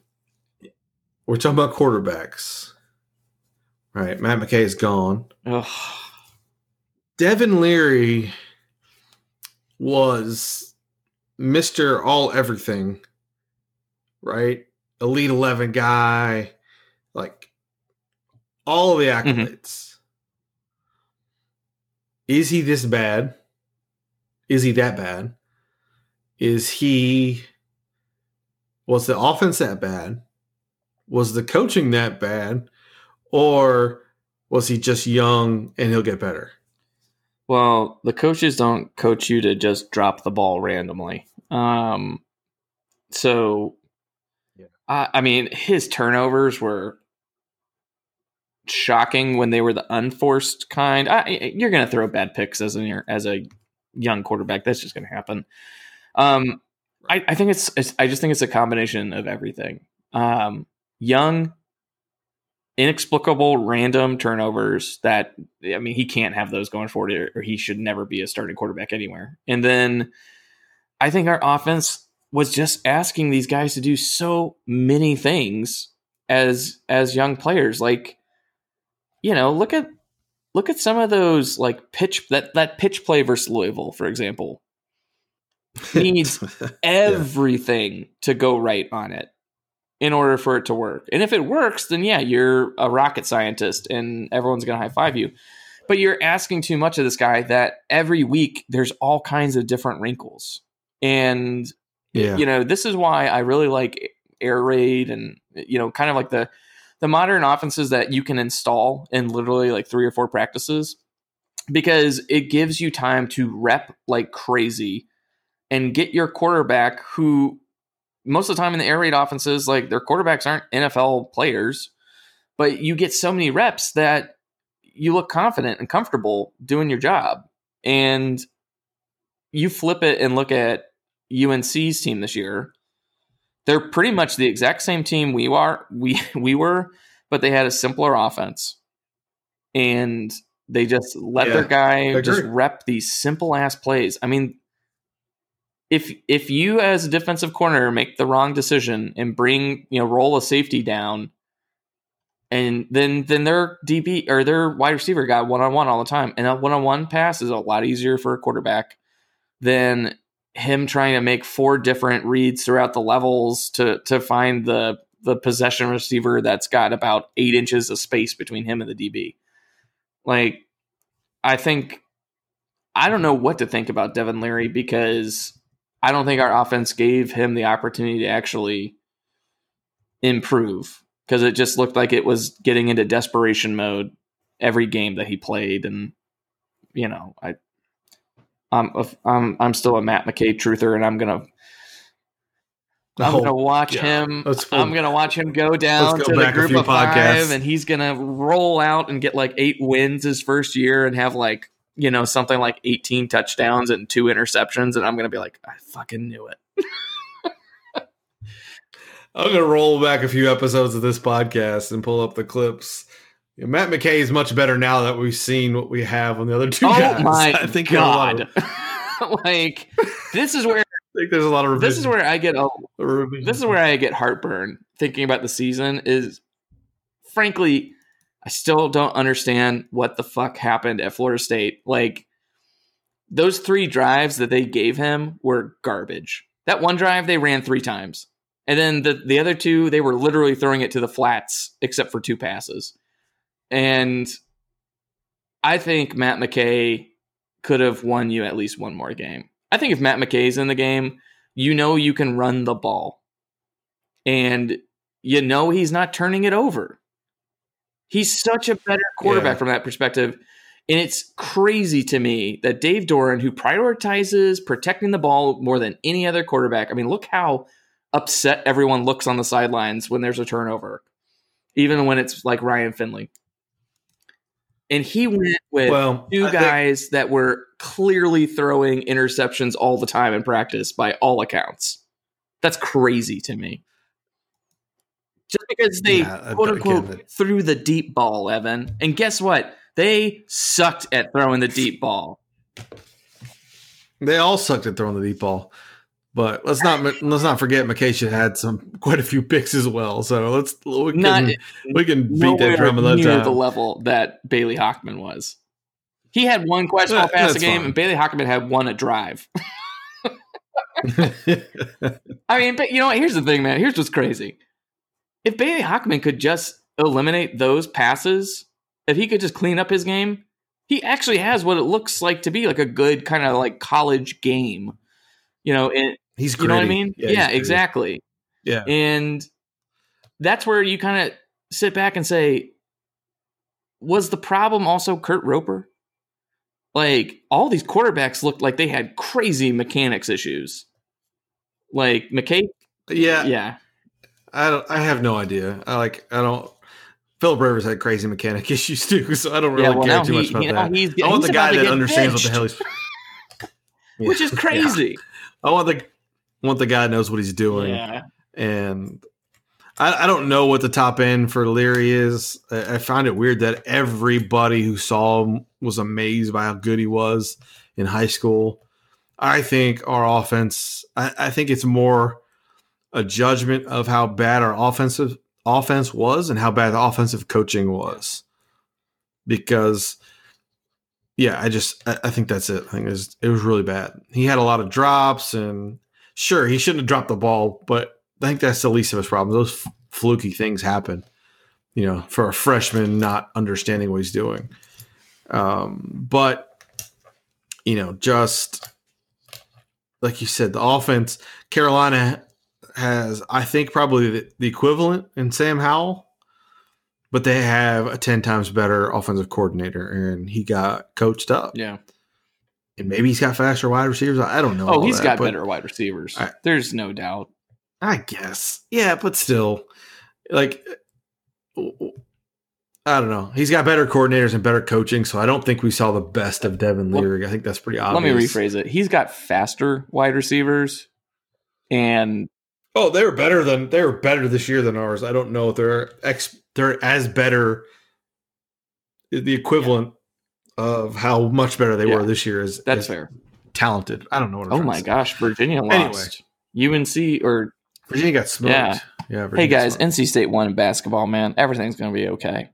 [SPEAKER 3] We're talking about quarterbacks. All right, Matt McKay is gone.
[SPEAKER 2] Ugh.
[SPEAKER 3] Devin Leary was Mister All Everything, right? Elite eleven guy, like all of the accolades. Mm-hmm. Is he this bad? Is he that bad? Is he, was the offense that bad? Was the coaching that bad? Or was he just young and he'll get better?
[SPEAKER 2] Well, the coaches don't coach you to just drop the ball randomly. Um, so, yeah. I, I mean, his turnovers were shocking when they were the unforced kind. I, you're going to throw bad picks as a as a young quarterback. That's just going to happen. Um, I, I think it's, it's, I just think it's a combination of everything. Um, young, inexplicable, random turnovers that, I mean, he can't have those going forward, or, or he should never be a starting quarterback anywhere. And then I think our offense was just asking these guys to do so many things as, as young players. Like, you know, look at, look at some of those, like pitch, that, that pitch play versus Louisville, for example. Needs everything yeah. to go right on it in order for it to work. And if it works, then yeah, you're a rocket scientist and everyone's going to high five you. But you're asking too much of this guy that every week there's all kinds of different wrinkles. And, yeah. you know, this is why I really like air raid and, you know, kind of like the, the modern offenses that you can install in literally like three or four practices, because it gives you time to rep like crazy and get your quarterback, who most of the time in the air raid offenses, like their quarterbacks aren't N F L players, but you get so many reps that you look confident and comfortable doing your job. And you flip it and look at U N C's team this year. They're pretty much the exact same team we are, we we were, but they had a simpler offense. And they just let yeah, their guy just rep these simple ass plays. I mean, If if you as a defensive corner make the wrong decision and bring, you know, roll a safety down, and then then their D B or their wide receiver got one on one all the time, and a one on one pass is a lot easier for a quarterback than him trying to make four different reads throughout the levels to to find the the possession receiver that's got about eight inches of space between him and the D B. Like, I think I don't know what to think about Devin Leary, because I don't think our offense gave him the opportunity to actually improve, because it just looked like it was getting into desperation mode every game that he played. And, you know, I, I'm, I'm, I'm still a Matt McKay truther, and I'm going to, I'm oh, going to watch yeah. him. I'm going to watch him go down go to the group of podcasts. five, and he's going to roll out and get like eight wins his first year and have like, you know, something like eighteen touchdowns and two interceptions. And I'm going to be like, I fucking knew it.
[SPEAKER 3] I'm going to roll back a few episodes of this podcast and pull up the clips. Yeah, Matt McKay is much better now that we've seen what we have on the other two
[SPEAKER 2] oh
[SPEAKER 3] guys.
[SPEAKER 2] Oh my I think God. Like, this is where,
[SPEAKER 3] I think there's a lot of revision.
[SPEAKER 2] This is where I get, a, this is where I get heartburn thinking about the season is, frankly, I still don't understand what the fuck happened at Florida State. Like, those three drives that they gave him were garbage. That one drive they ran three times. And then the, the other two, they were literally throwing it to the flats except for two passes. And I think Matt McKay could have won you at least one more game. I think if Matt McKay's in the game, you know you can run the ball. And you know he's not turning it over. He's such a better quarterback yeah. from that perspective. And it's crazy to me that Dave Doeren, who prioritizes protecting the ball more than any other quarterback, I mean, look how upset everyone looks on the sidelines when there's a turnover, even when it's like Ryan Finley. And he went with well, two I guys think- that were clearly throwing interceptions all the time in practice by all accounts. That's crazy to me. Just because they, yeah, quote unquote, threw the deep ball, Evan. And guess what? They sucked at throwing the deep ball.
[SPEAKER 3] They all sucked at throwing the deep ball. But let's not let's not forget McKay had some quite a few picks as well. So let's we can not, we can beat that drum another time.
[SPEAKER 2] The level that Bailey Hockman was. He had one questionable pass a game, fine. And Bailey Hockman had one a drive. I mean, but you know what? Here's the thing, man. Here's what's crazy. If Bailey Hockman could just eliminate those passes, if he could just clean up his game, he actually has what it looks like to be like a good kind of like college game. You know, it,
[SPEAKER 3] he's
[SPEAKER 2] you know what I mean? Yeah, yeah exactly.
[SPEAKER 3] Yeah.
[SPEAKER 2] And that's where you kind of sit back and say, was the problem also Kurt Roper? Like, all these quarterbacks looked like they had crazy mechanics issues. Like McKay.
[SPEAKER 3] Yeah.
[SPEAKER 2] Yeah.
[SPEAKER 3] I don't, I have no idea. I like, I don't, Philip Rivers had crazy mechanic issues too, so I don't really yeah, well, care too he, much about you know, that. He's, I want the guy that understands benched. What the hell he's
[SPEAKER 2] which is crazy.
[SPEAKER 3] Yeah. I want the I want the guy that knows what he's doing.
[SPEAKER 2] Yeah.
[SPEAKER 3] And I, I don't know what the top end for Leary is. I, I find it weird that everybody who saw him was amazed by how good he was in high school. I think our offense, I, I think it's more a judgment of how bad our offensive offense was and how bad the offensive coaching was. Because, yeah, I just I, I think that's it. I think it was, it was really bad. He had a lot of drops, and sure, he shouldn't have dropped the ball, but I think that's the least of his problems. Those f- fluky things happen, you know, for a freshman not understanding what he's doing. Um, but, you know, just like you said, the offense, Carolina has, I think, probably the, the equivalent in Sam Howell, but they have a ten times better offensive coordinator, and he got coached up.
[SPEAKER 2] Yeah.
[SPEAKER 3] And maybe he's got faster wide receivers. I don't know.
[SPEAKER 2] Oh, he's
[SPEAKER 3] that,
[SPEAKER 2] got better wide receivers.
[SPEAKER 3] I,
[SPEAKER 2] There's no doubt.
[SPEAKER 3] I guess. Yeah, but still, like, I don't know. He's got better coordinators and better coaching, so I don't think we saw the best of Devin Leary. I think that's pretty obvious.
[SPEAKER 2] Let me rephrase it. He's got faster wide receivers, and
[SPEAKER 3] oh, they were better than they were better this year than ours. I don't know if they're ex, they're as better, the equivalent yeah. of how much better they yeah. were this year. Is
[SPEAKER 2] that's
[SPEAKER 3] is
[SPEAKER 2] fair.
[SPEAKER 3] Talented. I don't know what. I'm
[SPEAKER 2] oh my gosh, Virginia lost.
[SPEAKER 3] Anyway.
[SPEAKER 2] U N C or
[SPEAKER 3] Virginia got smoked.
[SPEAKER 2] Yeah.
[SPEAKER 3] yeah Virginia
[SPEAKER 2] hey guys,
[SPEAKER 3] smoked.
[SPEAKER 2] N C State won in basketball, man. Everything's going to be okay.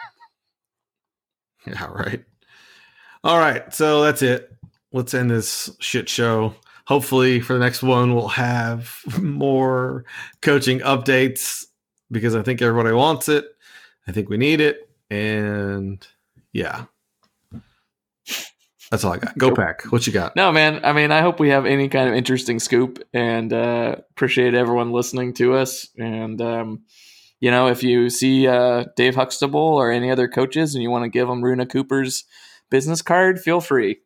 [SPEAKER 3] Yeah, right. All right, so that's it. Let's end this shit show. Hopefully for the next one, we'll have more coaching updates because I think everybody wants it. I think we need it. And yeah. That's all I got. Go Pack. What you got?
[SPEAKER 2] No, man. I mean, I hope we have any kind of interesting scoop, and uh, appreciate everyone listening to us. And, um, you know, if you see uh, Dave Huxtable or any other coaches and you want to give them Runa Cooper's business card, feel free.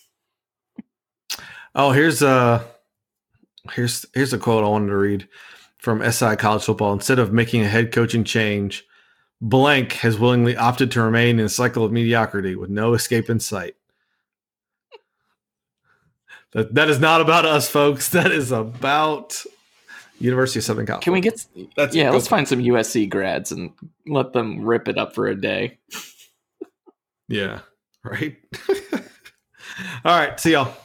[SPEAKER 3] oh, here's a, here's, here's a quote I wanted to read from S I College Football. Instead of making a head coaching change, blank has willingly opted to remain in a cycle of mediocrity with no escape in sight. That, that is not about us, folks. That is about University of Southern California.
[SPEAKER 2] Can we get –
[SPEAKER 3] That's
[SPEAKER 2] yeah,
[SPEAKER 3] it.
[SPEAKER 2] let's find some U S C grads and let them rip it up for a day.
[SPEAKER 3] Yeah, right? All right, see y'all.